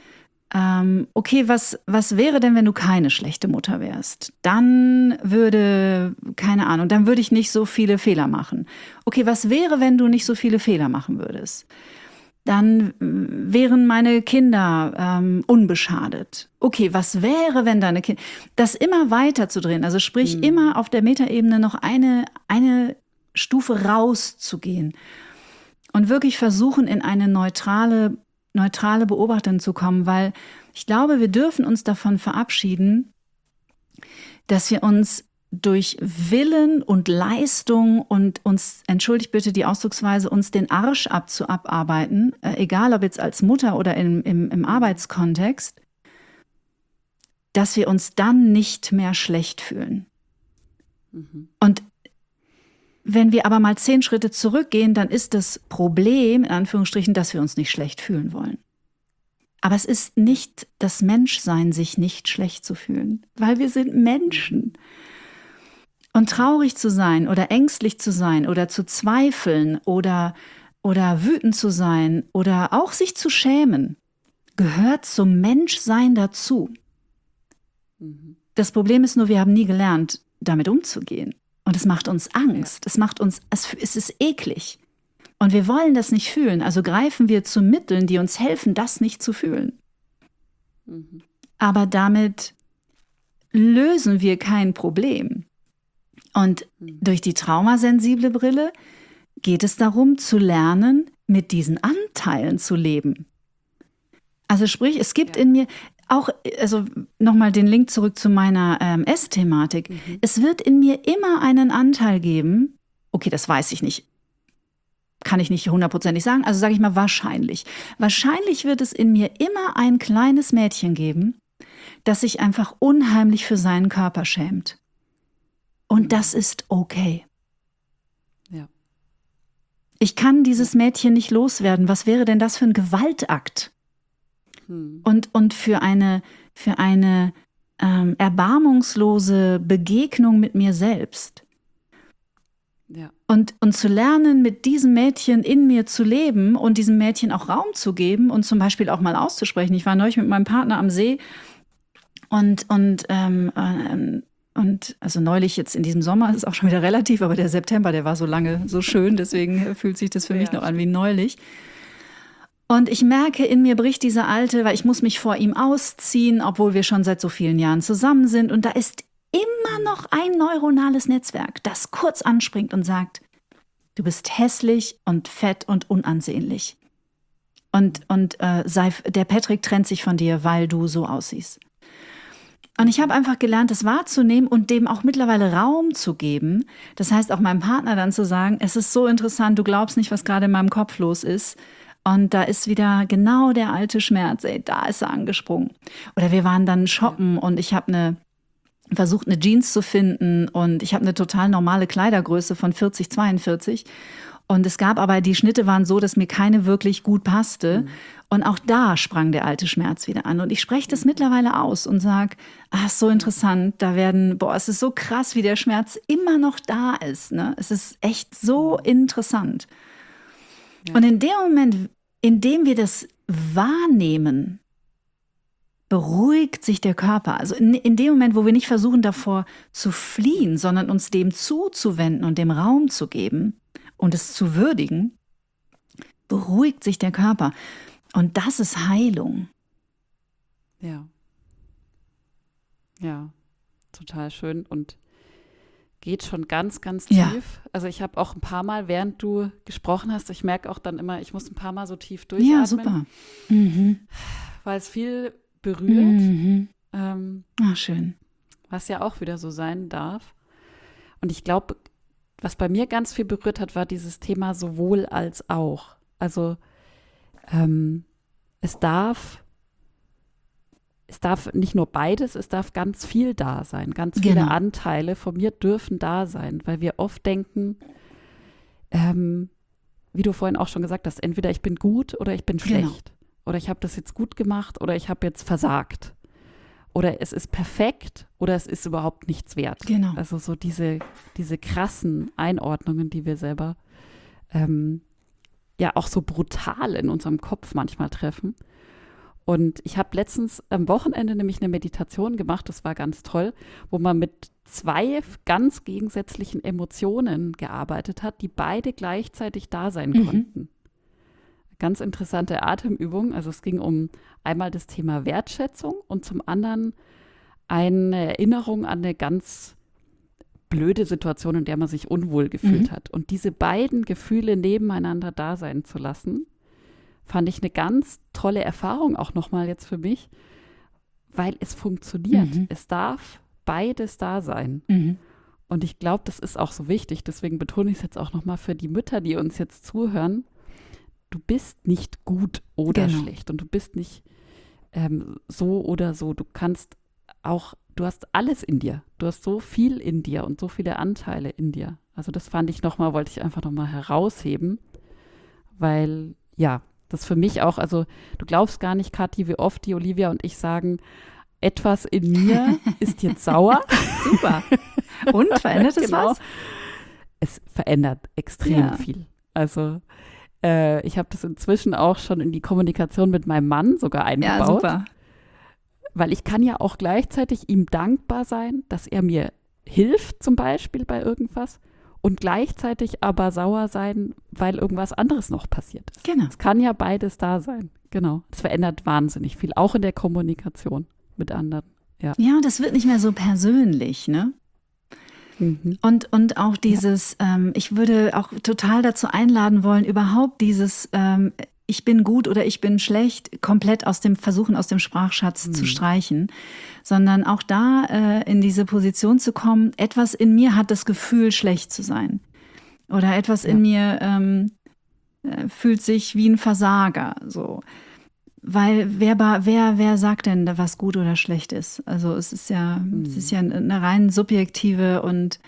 Okay, was wäre denn, wenn du keine schlechte Mutter wärst? Dann würde ich nicht so viele Fehler machen. Okay, was wäre, wenn du nicht so viele Fehler machen würdest? Dann wären meine Kinder unbeschadet. Okay, was wäre, wenn deine Kinder... Das immer weiter zu drehen, also sprich immer auf der Metaebene noch eine Stufe rauszugehen und wirklich versuchen, in eine neutrale Beobachterin zu kommen, weil ich glaube, wir dürfen uns davon verabschieden, dass wir uns durch Willen und Leistung und uns, entschuldigt bitte die Ausdrucksweise, uns den Arsch abarbeiten, egal ob jetzt als Mutter oder im Arbeitskontext, dass wir uns dann nicht mehr schlecht fühlen. Und wenn wir aber mal 10 Schritte zurückgehen, dann ist das Problem, in Anführungsstrichen, dass wir uns nicht schlecht fühlen wollen. Aber es ist nicht das Menschsein, sich nicht schlecht zu fühlen, weil wir sind Menschen. Und traurig zu sein oder ängstlich zu sein oder zu zweifeln oder wütend zu sein oder auch sich zu schämen, gehört zum Menschsein dazu. Das Problem ist nur, wir haben nie gelernt, damit umzugehen. Und es macht uns Angst. Es ist eklig. Und wir wollen das nicht fühlen. Also greifen wir zu Mitteln, die uns helfen, das nicht zu fühlen. Aber damit lösen wir kein Problem. Und durch die traumasensible Brille geht es darum, zu lernen, mit diesen Anteilen zu leben. Also sprich, es gibt in mir auch, also nochmal den Link zurück zu meiner Essthematik. Es wird in mir immer einen Anteil geben, okay, das weiß ich nicht, kann ich nicht 100%ig sagen, also sage ich mal wahrscheinlich. Wahrscheinlich wird es in mir immer ein kleines Mädchen geben, das sich einfach unheimlich für seinen Körper schämt. Und das ist okay. Ja. Ich kann dieses Mädchen nicht loswerden. Was wäre denn das für ein Gewaltakt? Und für eine erbarmungslose Begegnung mit mir selbst. Ja. Und zu lernen, mit diesem Mädchen in mir zu leben und diesem Mädchen auch Raum zu geben und zum Beispiel auch mal auszusprechen. Ich war neulich mit meinem Partner am See und also neulich jetzt in diesem Sommer, ist auch schon wieder relativ, aber der September, der war so lange so schön, deswegen fühlt sich das für mich noch an wie neulich. Und ich merke, in mir bricht dieser Alte, weil ich muss mich vor ihm ausziehen, obwohl wir schon seit so vielen Jahren zusammen sind. Und da ist immer noch ein neuronales Netzwerk, das kurz anspringt und sagt, du bist hässlich und fett und unansehnlich. Und der Patrick trennt sich von dir, weil du so aussiehst. Und ich habe einfach gelernt, das wahrzunehmen und dem auch mittlerweile Raum zu geben. Das heißt, auch meinem Partner dann zu sagen, es ist so interessant, du glaubst nicht, was gerade in meinem Kopf los ist. Und da ist wieder genau der alte Schmerz, da ist er angesprungen. Oder wir waren dann shoppen und ich habe versucht, eine Jeans zu finden und ich habe eine total normale Kleidergröße von 40, 42. Und es gab aber, die Schnitte waren so, dass mir keine wirklich gut passte. Und auch da sprang der alte Schmerz wieder an. Und ich spreche das mittlerweile aus und sage, ist so interessant, es ist so krass, wie der Schmerz immer noch da ist. Ne? Es ist echt so interessant. Ja. Und in dem Moment, in dem wir das wahrnehmen, beruhigt sich der Körper. Also in dem Moment, wo wir nicht versuchen, davor zu fliehen, sondern uns dem zuzuwenden und dem Raum zu geben und es zu würdigen, beruhigt sich der Körper. Und das ist Heilung. Ja. Ja, total schön und geht schon ganz, ganz tief. Ja. Also ich habe auch ein paar Mal, während du gesprochen hast, ich merke auch dann immer, ich muss ein paar Mal so tief durchatmen. Ja, super. Weil es viel berührt. Schön. Was ja auch wieder so sein darf. Und ich glaube, was bei mir ganz viel berührt hat, war dieses Thema sowohl als auch. Also es darf nicht nur beides, es darf ganz viel da sein. Ganz viele Genau. Anteile von mir dürfen da sein, weil wir oft denken, wie du vorhin auch schon gesagt hast, entweder ich bin gut oder ich bin Genau. schlecht. Oder ich habe das jetzt gut gemacht oder ich habe jetzt versagt. Oder es ist perfekt oder es ist überhaupt nichts wert. Genau. Also so diese krassen Einordnungen, die wir selber ja auch so brutal in unserem Kopf manchmal treffen. Und ich habe letztens am Wochenende nämlich eine Meditation gemacht, das war ganz toll, wo man mit 2 ganz gegensätzlichen Emotionen gearbeitet hat, die beide gleichzeitig da sein konnten. Ganz interessante Atemübung. Also es ging um einmal das Thema Wertschätzung und zum anderen eine Erinnerung an eine ganz blöde Situation, in der man sich unwohl gefühlt hat. Und diese beiden Gefühle nebeneinander da sein zu lassen, fand ich eine ganz tolle Erfahrung auch nochmal jetzt für mich, weil es funktioniert. Es darf beides da sein. Und ich glaube, das ist auch so wichtig. Deswegen betone ich es jetzt auch nochmal für die Mütter, die uns jetzt zuhören. Du bist nicht gut oder schlecht und du bist nicht so oder so. Du hast alles in dir. Du hast so viel in dir und so viele Anteile in dir. Also das wollte ich einfach nochmal herausheben, weil ja, das für mich auch, also du glaubst gar nicht, Kathi, wie oft die Olivia und ich sagen, etwas in mir ist jetzt sauer. Super. Und verändert es Genau. was? Es verändert extrem viel. Also ich habe das inzwischen auch schon in die Kommunikation mit meinem Mann sogar eingebaut. Ja, super. Weil ich kann ja auch gleichzeitig ihm dankbar sein, dass er mir hilft, zum Beispiel bei irgendwas, und gleichzeitig aber sauer sein, weil irgendwas anderes noch passiert ist. Genau. Es kann ja beides da sein. Genau. Es verändert wahnsinnig viel, auch in der Kommunikation mit anderen. Ja, Ja, und das wird nicht mehr so persönlich, ne? Und auch dieses, ich würde auch total dazu einladen wollen, überhaupt dieses ich bin gut oder ich bin schlecht komplett versuchen aus dem Sprachschatz zu streichen, sondern auch da in diese Position zu kommen, etwas in mir hat das Gefühl, schlecht zu sein. Oder etwas in mir fühlt sich wie ein Versager, so. Weil wer sagt denn, was gut oder schlecht ist? Also es ist ja eine rein subjektive und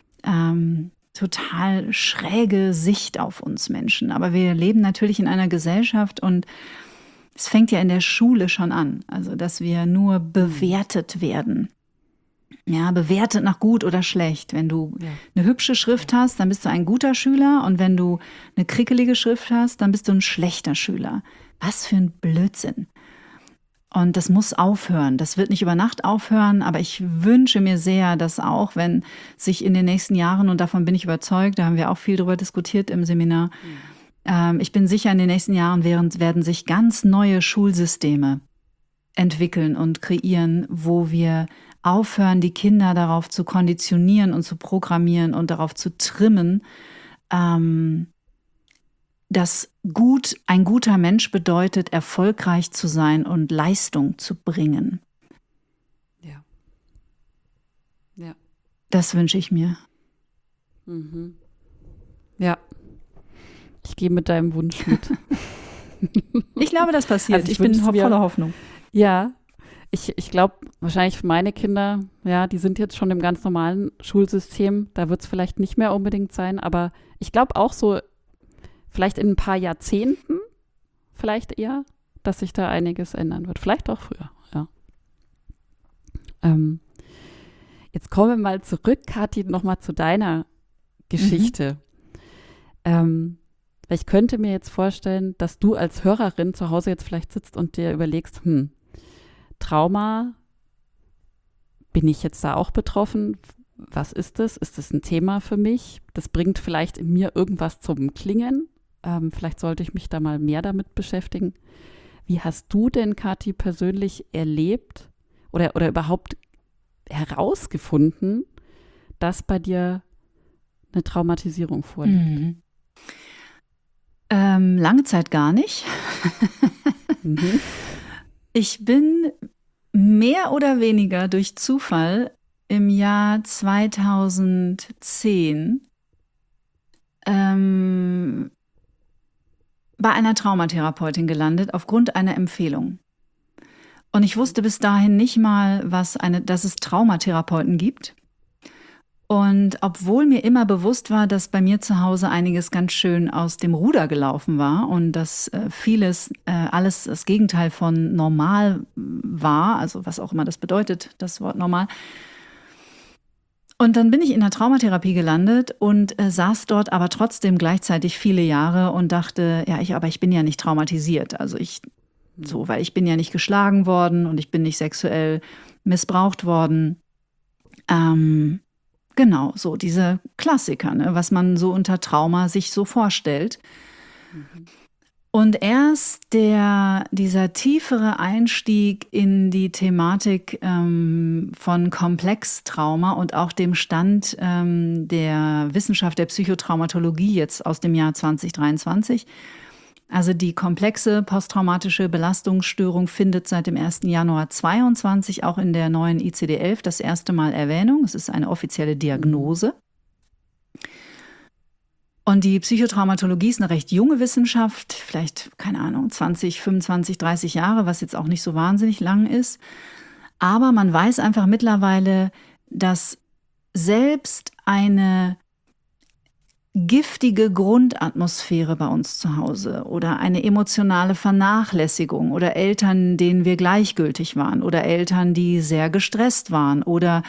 total schräge Sicht auf uns Menschen. Aber wir leben natürlich in einer Gesellschaft und es fängt ja in der Schule schon an. Also dass wir nur bewertet werden. Ja, bewertet nach gut oder schlecht. Wenn du eine hübsche Schrift hast, dann bist du ein guter Schüler. Und wenn du eine krickelige Schrift hast, dann bist du ein schlechter Schüler. Was für ein Blödsinn. Und das muss aufhören. Das wird nicht über Nacht aufhören, aber ich wünsche mir sehr, dass auch, wenn sich in den nächsten Jahren, und davon bin ich überzeugt, da haben wir auch viel drüber diskutiert im Seminar, ich bin sicher, in den nächsten Jahren werden sich ganz neue Schulsysteme entwickeln und kreieren, wo wir aufhören, die Kinder darauf zu konditionieren und zu programmieren und darauf zu trimmen, dass ein guter Mensch bedeutet, erfolgreich zu sein und Leistung zu bringen. Ja. Ja. Das wünsche ich mir. Ja. Ich gehe mit deinem Wunsch mit. Ich glaube, das passiert. Also ich bin voller Hoffnung. Ja. Ich glaube, wahrscheinlich für meine Kinder, ja, die sind jetzt schon im ganz normalen Schulsystem. Da wird es vielleicht nicht mehr unbedingt sein, aber ich glaube auch so, vielleicht in ein paar Jahrzehnten, vielleicht eher, dass sich da einiges ändern wird. Vielleicht auch früher, ja. Jetzt kommen wir mal zurück, Kathi, nochmal zu deiner Geschichte. Weil ich könnte mir jetzt vorstellen, dass du als Hörerin zu Hause jetzt vielleicht sitzt und dir überlegst, Trauma, bin ich jetzt da auch betroffen? Was ist das? Ist das ein Thema für mich? Das bringt vielleicht in mir irgendwas zum Klingen. Vielleicht sollte ich mich da mal mehr damit beschäftigen. Wie hast du denn, Kathi, persönlich erlebt oder überhaupt herausgefunden, dass bei dir eine Traumatisierung vorliegt? Lange Zeit gar nicht. Ich bin mehr oder weniger durch Zufall im Jahr 2010 bei einer Traumatherapeutin gelandet aufgrund einer Empfehlung. Und ich wusste bis dahin nicht mal, dass es Traumatherapeuten gibt. Und obwohl mir immer bewusst war, dass bei mir zu Hause einiges ganz schön aus dem Ruder gelaufen war und dass alles das Gegenteil von normal war, also was auch immer das bedeutet, das Wort normal. Und dann bin ich in der Traumatherapie gelandet und saß dort aber trotzdem gleichzeitig viele Jahre und dachte, aber ich bin ja nicht traumatisiert. Also weil ich bin ja nicht geschlagen worden und ich bin nicht sexuell missbraucht worden. Genau, so diese Klassiker, ne, was man so unter Trauma sich so vorstellt. Und erst dieser tiefere Einstieg in die Thematik von Komplextrauma und auch dem Stand der Wissenschaft der Psychotraumatologie jetzt aus dem Jahr 2023. Also die komplexe posttraumatische Belastungsstörung findet seit dem 1. Januar 2022 auch in der neuen ICD-11 das erste Mal Erwähnung. Es ist eine offizielle Diagnose. Und die Psychotraumatologie ist eine recht junge Wissenschaft, vielleicht, keine Ahnung, 20, 25, 30 Jahre, was jetzt auch nicht so wahnsinnig lang ist. Aber man weiß einfach mittlerweile, dass selbst eine giftige Grundatmosphäre bei uns zu Hause oder eine emotionale Vernachlässigung oder Eltern, denen wir gleichgültig waren oder Eltern, die sehr gestresst waren oder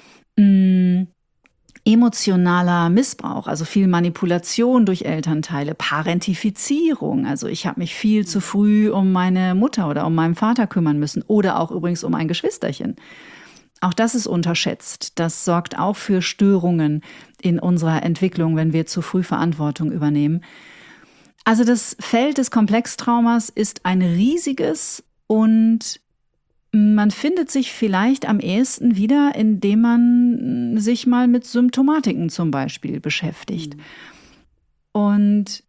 emotionaler Missbrauch, also viel Manipulation durch Elternteile, Parentifizierung, also ich habe mich viel zu früh um meine Mutter oder um meinen Vater kümmern müssen oder auch übrigens um ein Geschwisterchen. Auch das ist unterschätzt. Das sorgt auch für Störungen in unserer Entwicklung, wenn wir zu früh Verantwortung übernehmen. Also das Feld des Komplextraumas ist ein riesiges und man findet sich vielleicht am ehesten wieder, indem man sich mal mit Symptomatiken zum Beispiel beschäftigt. Und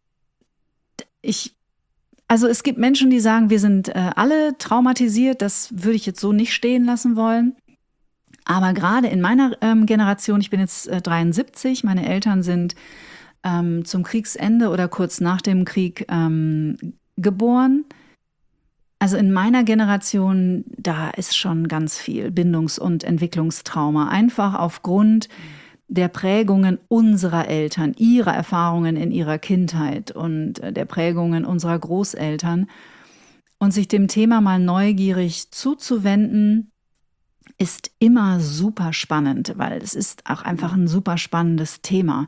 es gibt Menschen, die sagen, wir sind alle traumatisiert. Das würde ich jetzt so nicht stehen lassen wollen. Aber gerade in meiner Generation, ich bin jetzt 73, meine Eltern sind zum Kriegsende oder kurz nach dem Krieg geboren. Also in meiner Generation, da ist schon ganz viel Bindungs- und Entwicklungstrauma, einfach aufgrund der Prägungen unserer Eltern, ihrer Erfahrungen in ihrer Kindheit und der Prägungen unserer Großeltern. Und sich dem Thema mal neugierig zuzuwenden, ist immer super spannend, weil es ist auch einfach ein super spannendes Thema.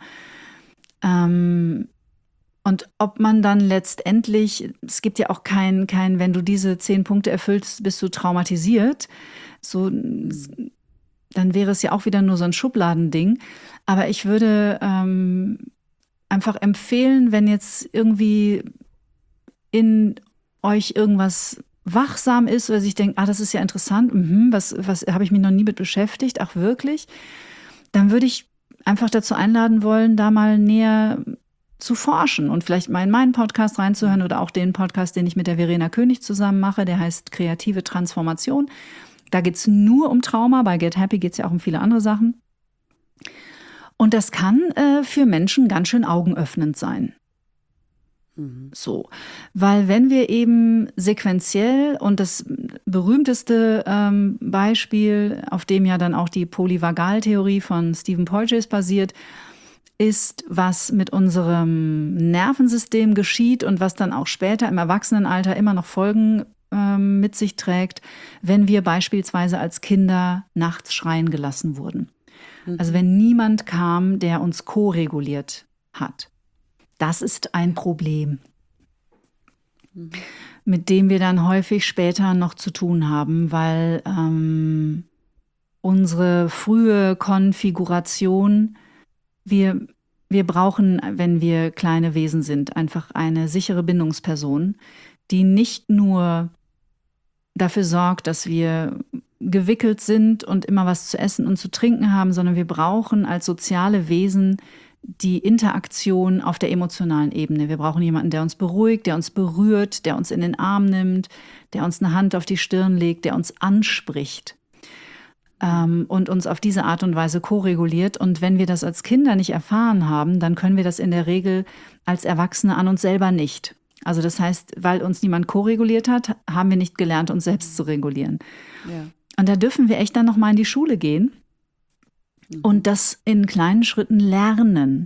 Und ob man dann letztendlich, es gibt ja auch kein, wenn du diese 10 Punkte erfüllst, bist du traumatisiert. So, dann wäre es ja auch wieder nur so ein Schubladending. Aber ich würde einfach empfehlen, wenn jetzt irgendwie in euch irgendwas wachsam ist oder sich denkt, das ist ja interessant, was habe ich mich noch nie mit beschäftigt, ach wirklich, dann würde ich einfach dazu einladen wollen, da mal näher zu forschen und vielleicht mal in meinen Podcast reinzuhören oder auch den Podcast, den ich mit der Verena König zusammen mache, der heißt Kreative Transformation. Da geht es nur um Trauma, bei Get Happy geht es ja auch um viele andere Sachen. Und das kann für Menschen ganz schön augenöffnend sein. So, weil wenn wir eben sequenziell und das berühmteste Beispiel, auf dem ja dann auch die Polyvagaltheorie von Stephen Porges basiert, ist, was mit unserem Nervensystem geschieht und was dann auch später im Erwachsenenalter immer noch Folgen mit sich trägt, wenn wir beispielsweise als Kinder nachts schreien gelassen wurden. Also wenn niemand kam, der uns ko-reguliert hat. Das ist ein Problem, mit dem wir dann häufig später noch zu tun haben, weil unsere frühe Konfiguration, wir brauchen, wenn wir kleine Wesen sind, einfach eine sichere Bindungsperson, die nicht nur dafür sorgt, dass wir gewickelt sind und immer was zu essen und zu trinken haben, sondern wir brauchen als soziale Wesen die Interaktion auf der emotionalen Ebene. Wir brauchen jemanden, der uns beruhigt, der uns berührt, der uns in den Arm nimmt, der uns eine Hand auf die Stirn legt, der uns anspricht. und uns auf diese Art und Weise koreguliert. Und wenn wir das als Kinder nicht erfahren haben, dann können wir das in der Regel als Erwachsene an uns selber nicht. Also das heißt, weil uns niemand koreguliert hat, haben wir nicht gelernt, uns selbst zu regulieren. Ja. Und da dürfen wir echt dann nochmal in die Schule gehen und das in kleinen Schritten lernen.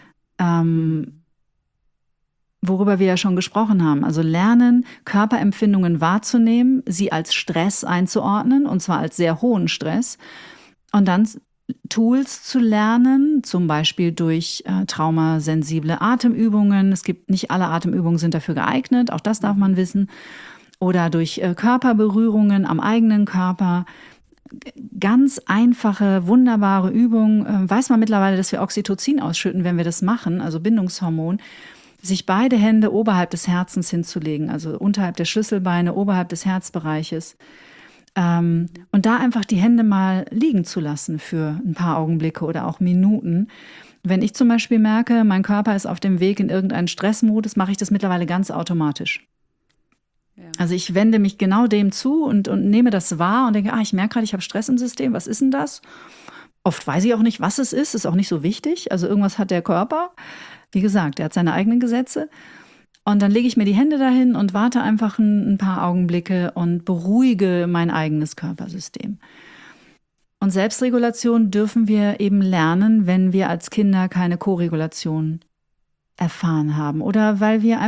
Worüber wir ja schon gesprochen haben. Also lernen, Körperempfindungen wahrzunehmen, sie als Stress einzuordnen, und zwar als sehr hohen Stress. Und dann Tools zu lernen, zum Beispiel durch traumasensible Atemübungen. Es gibt nicht alle Atemübungen sind dafür geeignet, auch das darf man wissen. Oder durch Körperberührungen am eigenen Körper. Ganz einfache, wunderbare Übungen. Weiß man mittlerweile, dass wir Oxytocin ausschütten, wenn wir das machen, also Bindungshormon. Sich beide Hände oberhalb des Herzens hinzulegen, also unterhalb der Schlüsselbeine, oberhalb des Herzbereiches. Und da einfach die Hände mal liegen zu lassen für ein paar Augenblicke oder auch Minuten. Wenn ich zum Beispiel merke, mein Körper ist auf dem Weg in irgendeinen Stressmodus, mache ich das mittlerweile ganz automatisch. Ja. Also ich wende mich genau dem zu und nehme das wahr und denke, ich merke gerade, ich habe Stress im System, was ist denn das? Oft weiß ich auch nicht, was es ist auch nicht so wichtig. Also irgendwas hat der Körper. Wie gesagt, er hat seine eigenen Gesetze. Und dann lege ich mir die Hände dahin und warte einfach ein paar Augenblicke und beruhige mein eigenes Körpersystem. Und Selbstregulation dürfen wir eben lernen, wenn wir als Kinder keine Koregulation erfahren haben. Oder weil wir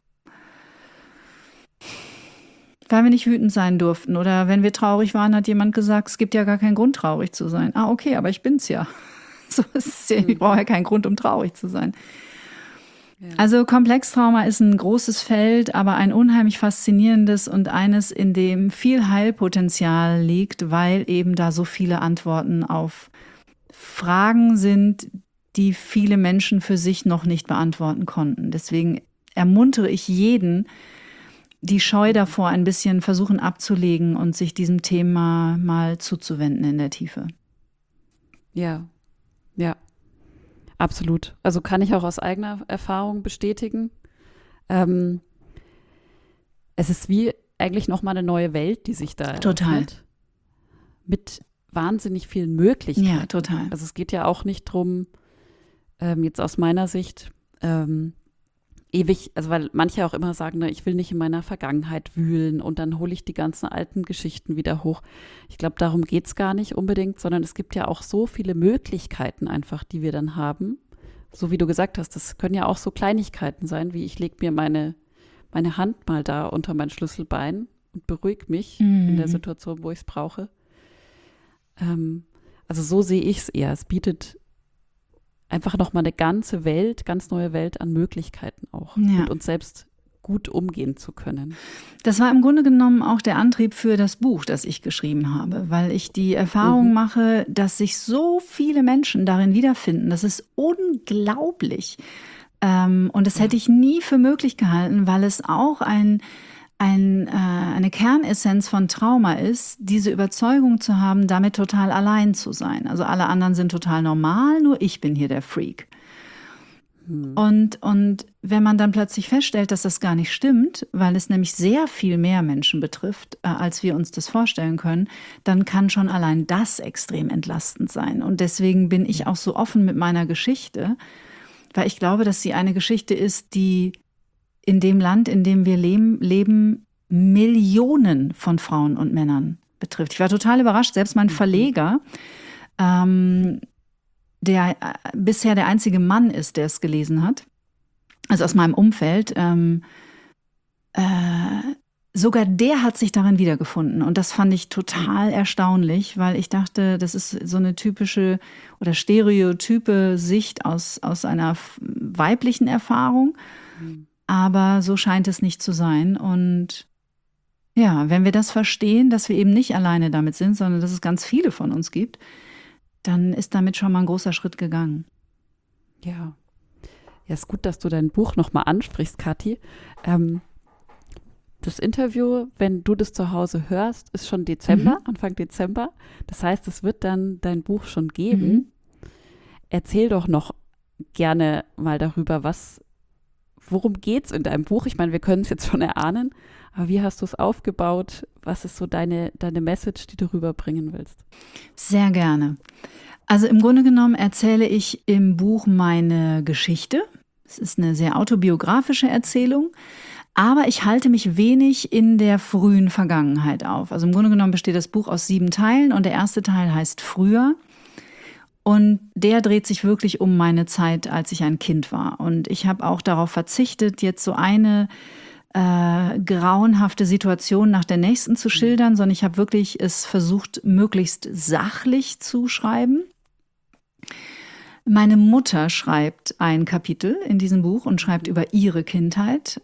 nicht wütend sein durften. Oder wenn wir traurig waren, hat jemand gesagt, es gibt ja gar keinen Grund, traurig zu sein. Okay, aber ich bin's ja. So ist es ja. Ich brauche ja keinen Grund, um traurig zu sein. Ja. Also Komplextrauma ist ein großes Feld, aber ein unheimlich faszinierendes und eines, in dem viel Heilpotenzial liegt, weil eben da so viele Antworten auf Fragen sind, die viele Menschen für sich noch nicht beantworten konnten. Deswegen ermuntere ich jeden, die Scheu davor ein bisschen versuchen abzulegen und sich diesem Thema mal zuzuwenden in der Tiefe. Ja, absolut. Also kann ich auch aus eigener Erfahrung bestätigen. Es ist wie eigentlich nochmal eine neue Welt, die sich da eröffnet. Total. Mit wahnsinnig vielen Möglichkeiten. Ja, total. Also es geht ja auch nicht drum, jetzt aus meiner Sicht, ewig, also weil manche auch immer sagen, ich will nicht in meiner Vergangenheit wühlen und dann hole ich die ganzen alten Geschichten wieder hoch. Ich glaube, darum geht es gar nicht unbedingt, sondern es gibt ja auch so viele Möglichkeiten einfach, die wir dann haben. So wie du gesagt hast, das können ja auch so Kleinigkeiten sein, wie ich lege mir meine Hand mal da unter mein Schlüsselbein und beruhige mich in der Situation, wo ich es brauche. Also so sehe ich es eher. Es bietet einfach nochmal eine ganz neue Welt an Möglichkeiten auch, mit uns selbst gut umgehen zu können. Das war im Grunde genommen auch der Antrieb für das Buch, das ich geschrieben habe, weil ich die Erfahrung mache, dass sich so viele Menschen darin wiederfinden. Das ist unglaublich. Und das hätte ich nie für möglich gehalten, weil es auch eine Kernessenz von Trauma ist, diese Überzeugung zu haben, damit total allein zu sein. Also alle anderen sind total normal, nur ich bin hier der Freak. Und wenn man dann plötzlich feststellt, dass das gar nicht stimmt, weil es nämlich sehr viel mehr Menschen betrifft, als wir uns das vorstellen können, dann kann schon allein das extrem entlastend sein. Und deswegen bin ich auch so offen mit meiner Geschichte, weil ich glaube, dass sie eine Geschichte ist, die in dem Land, in dem wir leben, Millionen von Frauen und Männern betrifft. Ich war total überrascht, selbst mein Verleger, der bisher der einzige Mann ist, der es gelesen hat, also aus meinem Umfeld, sogar der hat sich darin wiedergefunden. Und das fand ich total erstaunlich, weil ich dachte, das ist so eine typische oder stereotype Sicht aus einer weiblichen Erfahrung. Aber so scheint es nicht zu sein. Und ja, wenn wir das verstehen, dass wir eben nicht alleine damit sind, sondern dass es ganz viele von uns gibt, dann ist damit schon mal ein großer Schritt gegangen. Ja. Ja, ist gut, dass du dein Buch nochmal ansprichst, Kathi. Das Interview, wenn du das zu Hause hörst, ist schon Dezember, Anfang Dezember. Das heißt, es wird dann dein Buch schon geben. Erzähl doch noch gerne mal darüber, was worum geht's in deinem Buch? Ich meine, wir können es jetzt schon erahnen, aber wie hast du es aufgebaut? Was ist so deine Message, die du rüberbringen willst? Sehr gerne. Also im Grunde genommen erzähle ich im Buch meine Geschichte. Es ist eine sehr autobiografische Erzählung, aber ich halte mich wenig in der frühen Vergangenheit auf. Also im Grunde genommen besteht das Buch aus 7 Teilen und der erste Teil heißt Früher. Und der dreht sich wirklich um meine Zeit, als ich ein Kind war. Und ich habe auch darauf verzichtet, jetzt so eine grauenhafte Situation nach der nächsten zu schildern, sondern ich habe wirklich es versucht, möglichst sachlich zu schreiben. Meine Mutter schreibt ein Kapitel in diesem Buch und schreibt über ihre Kindheit,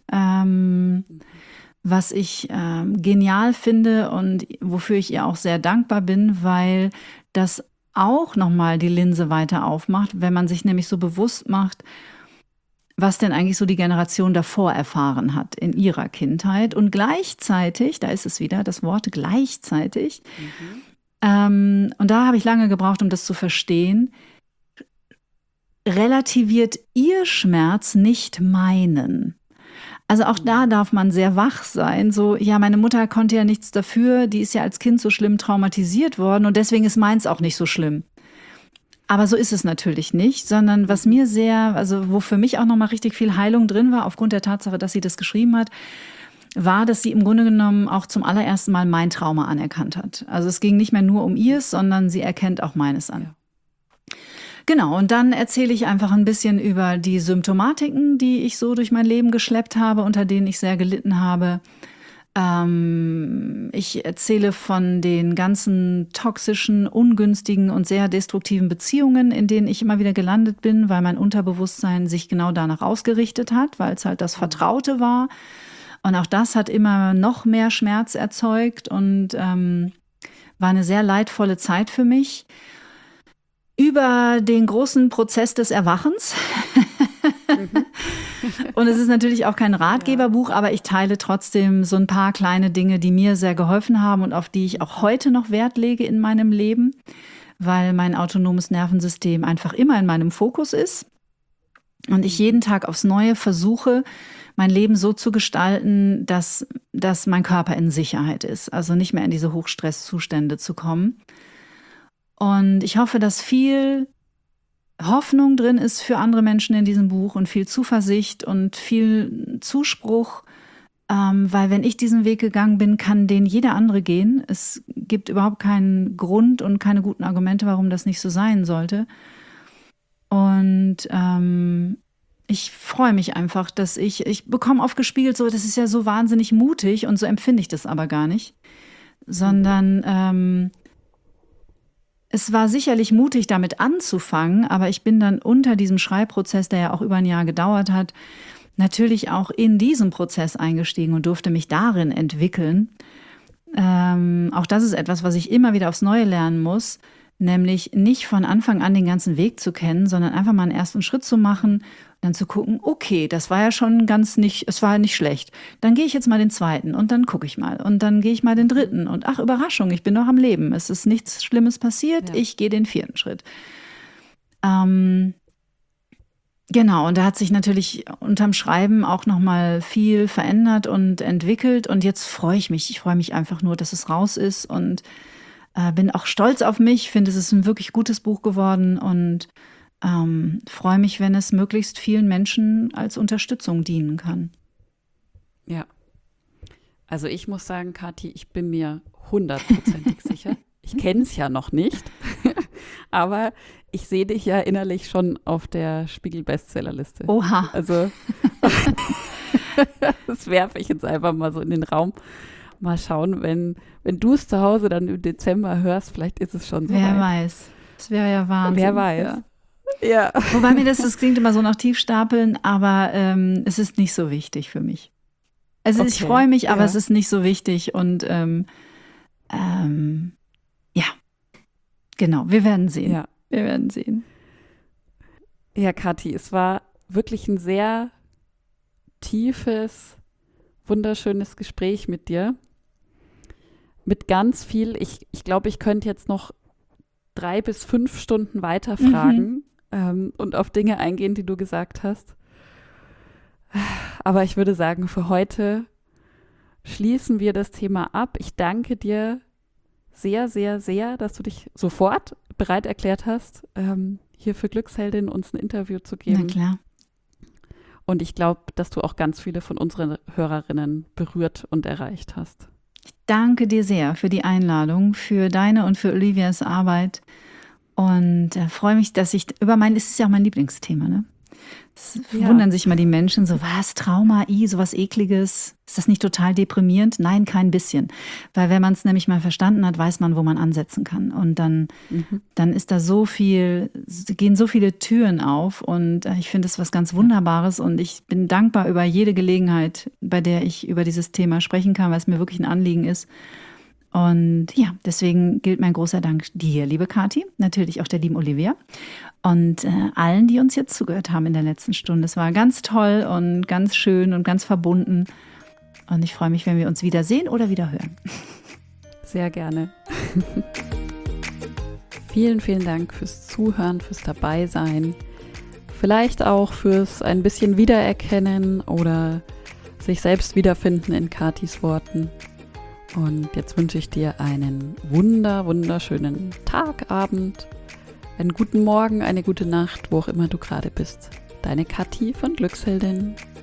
was ich genial finde und wofür ich ihr auch sehr dankbar bin, weil das auch nochmal die Linse weiter aufmacht, wenn man sich nämlich so bewusst macht, was denn eigentlich so die Generation davor erfahren hat in ihrer Kindheit. Und gleichzeitig, da ist es wieder, das Wort gleichzeitig, und da habe ich lange gebraucht, um das zu verstehen, relativiert ihr Schmerz nicht meinen. Also auch da darf man sehr wach sein. So, ja, meine Mutter konnte ja nichts dafür, die ist ja als Kind so schlimm traumatisiert worden und deswegen ist meins auch nicht so schlimm. Aber so ist es natürlich nicht, sondern was mir wo für mich auch nochmal richtig viel Heilung drin war, aufgrund der Tatsache, dass sie das geschrieben hat, war, dass sie im Grunde genommen auch zum allerersten Mal mein Trauma anerkannt hat. Also es ging nicht mehr nur um ihrs, sondern sie erkennt auch meines an. Ja. Genau, und dann erzähle ich einfach ein bisschen über die Symptomatiken, die ich so durch mein Leben geschleppt habe, unter denen ich sehr gelitten habe. Ich erzähle von den ganzen toxischen, ungünstigen und sehr destruktiven Beziehungen, in denen ich immer wieder gelandet bin, weil mein Unterbewusstsein sich genau danach ausgerichtet hat, weil es halt das Vertraute war. Und auch das hat immer noch mehr Schmerz erzeugt und war eine sehr leidvolle Zeit für mich. Über den großen Prozess des Erwachens. Und es ist natürlich auch kein Ratgeberbuch, aber ich teile trotzdem so ein paar kleine Dinge, die mir sehr geholfen haben und auf die ich auch heute noch Wert lege in meinem Leben, weil mein autonomes Nervensystem einfach immer in meinem Fokus ist und ich jeden Tag aufs Neue versuche, mein Leben so zu gestalten, dass mein Körper in Sicherheit ist, also nicht mehr in diese Hochstresszustände zu kommen. Und ich hoffe, dass viel Hoffnung drin ist für andere Menschen in diesem Buch und viel Zuversicht und viel Zuspruch, weil wenn ich diesen Weg gegangen bin, kann den jeder andere gehen. Es gibt überhaupt keinen Grund und keine guten Argumente, warum das nicht so sein sollte. Und ich freue mich einfach, dass ich bekomme oft gespiegelt, so, das ist ja so wahnsinnig mutig und so empfinde ich das aber gar nicht, sondern es war sicherlich mutig, damit anzufangen, aber ich bin dann unter diesem Schreibprozess, der ja auch über ein Jahr gedauert hat, natürlich auch in diesem Prozess eingestiegen und durfte mich darin entwickeln. Auch das ist etwas, was ich immer wieder aufs Neue lernen muss, nämlich nicht von Anfang an den ganzen Weg zu kennen, sondern einfach mal einen ersten Schritt zu machen, dann zu gucken, okay, das war ja schon es war nicht schlecht. Dann gehe ich jetzt mal den zweiten und dann gucke ich mal und dann gehe ich mal den dritten und ach, Überraschung, ich bin noch am Leben. Es ist nichts Schlimmes passiert, ja. Ich gehe den 4. Schritt. Genau, und da hat sich natürlich unterm Schreiben auch nochmal viel verändert und entwickelt und jetzt freue ich mich. Ich freue mich einfach nur, dass es raus ist und bin auch stolz auf mich, finde, es ist ein wirklich gutes Buch geworden und freue mich, wenn es möglichst vielen Menschen als Unterstützung dienen kann. Ja, also ich muss sagen, Kathi, ich bin mir 100%ig sicher. Ich kenne es ja noch nicht, aber ich sehe dich ja innerlich schon auf der Spiegel-Bestsellerliste. Oha. Also das werfe ich jetzt einfach mal so in den Raum. Mal schauen, wenn du es zu Hause dann im Dezember hörst, vielleicht ist es schon so Wer weit. weiß. Das wäre ja Wahnsinn. Wer weiß. Ja. Wobei mir das klingt immer so nach Tiefstapeln, aber es ist nicht so wichtig für mich. Also okay. Ich freue mich, aber es ist nicht so wichtig und ja, genau, wir werden sehen. Ja. Wir werden sehen. Ja, Kathi, es war wirklich ein sehr tiefes, wunderschönes Gespräch mit dir. Mit ganz viel, ich glaube, ich könnte jetzt noch 3 bis 5 Stunden weiter fragen und auf Dinge eingehen, die du gesagt hast. Aber ich würde sagen, für heute schließen wir das Thema ab. Ich danke dir sehr, sehr, sehr, dass du dich sofort bereit erklärt hast, hier für Glücksheldin uns ein Interview zu geben. Na klar. Und ich glaube, dass du auch ganz viele von unseren Hörerinnen berührt und erreicht hast. Ich danke dir sehr für die Einladung, für deine und für Olivias Arbeit und freue mich, dass es ist ja auch mein Lieblingsthema, ne? Es wundern sich mal die Menschen so, was, Trauma, sowas Ekliges, ist das nicht total deprimierend? Nein, kein bisschen, weil wenn man es nämlich mal verstanden hat, weiß man, wo man ansetzen kann und dann ist da gehen so viele Türen auf und ich finde es was ganz Wunderbares und ich bin dankbar über jede Gelegenheit, bei der ich über dieses Thema sprechen kann, weil es mir wirklich ein Anliegen ist. Und ja, deswegen gilt mein großer Dank dir, liebe Kathi, natürlich auch der lieben Olivia und allen, die uns jetzt zugehört haben in der letzten Stunde. Es war ganz toll und ganz schön und ganz verbunden. Und ich freue mich, wenn wir uns wiedersehen oder wieder hören. Sehr gerne. Vielen, vielen Dank fürs Zuhören, fürs Dabeisein. Vielleicht auch fürs ein bisschen Wiedererkennen oder sich selbst wiederfinden in Kathis Worten. Und jetzt wünsche ich dir einen wunderschönen Tag, Abend, einen guten Morgen, eine gute Nacht, wo auch immer du gerade bist. Deine Kathi von Glücksheldin.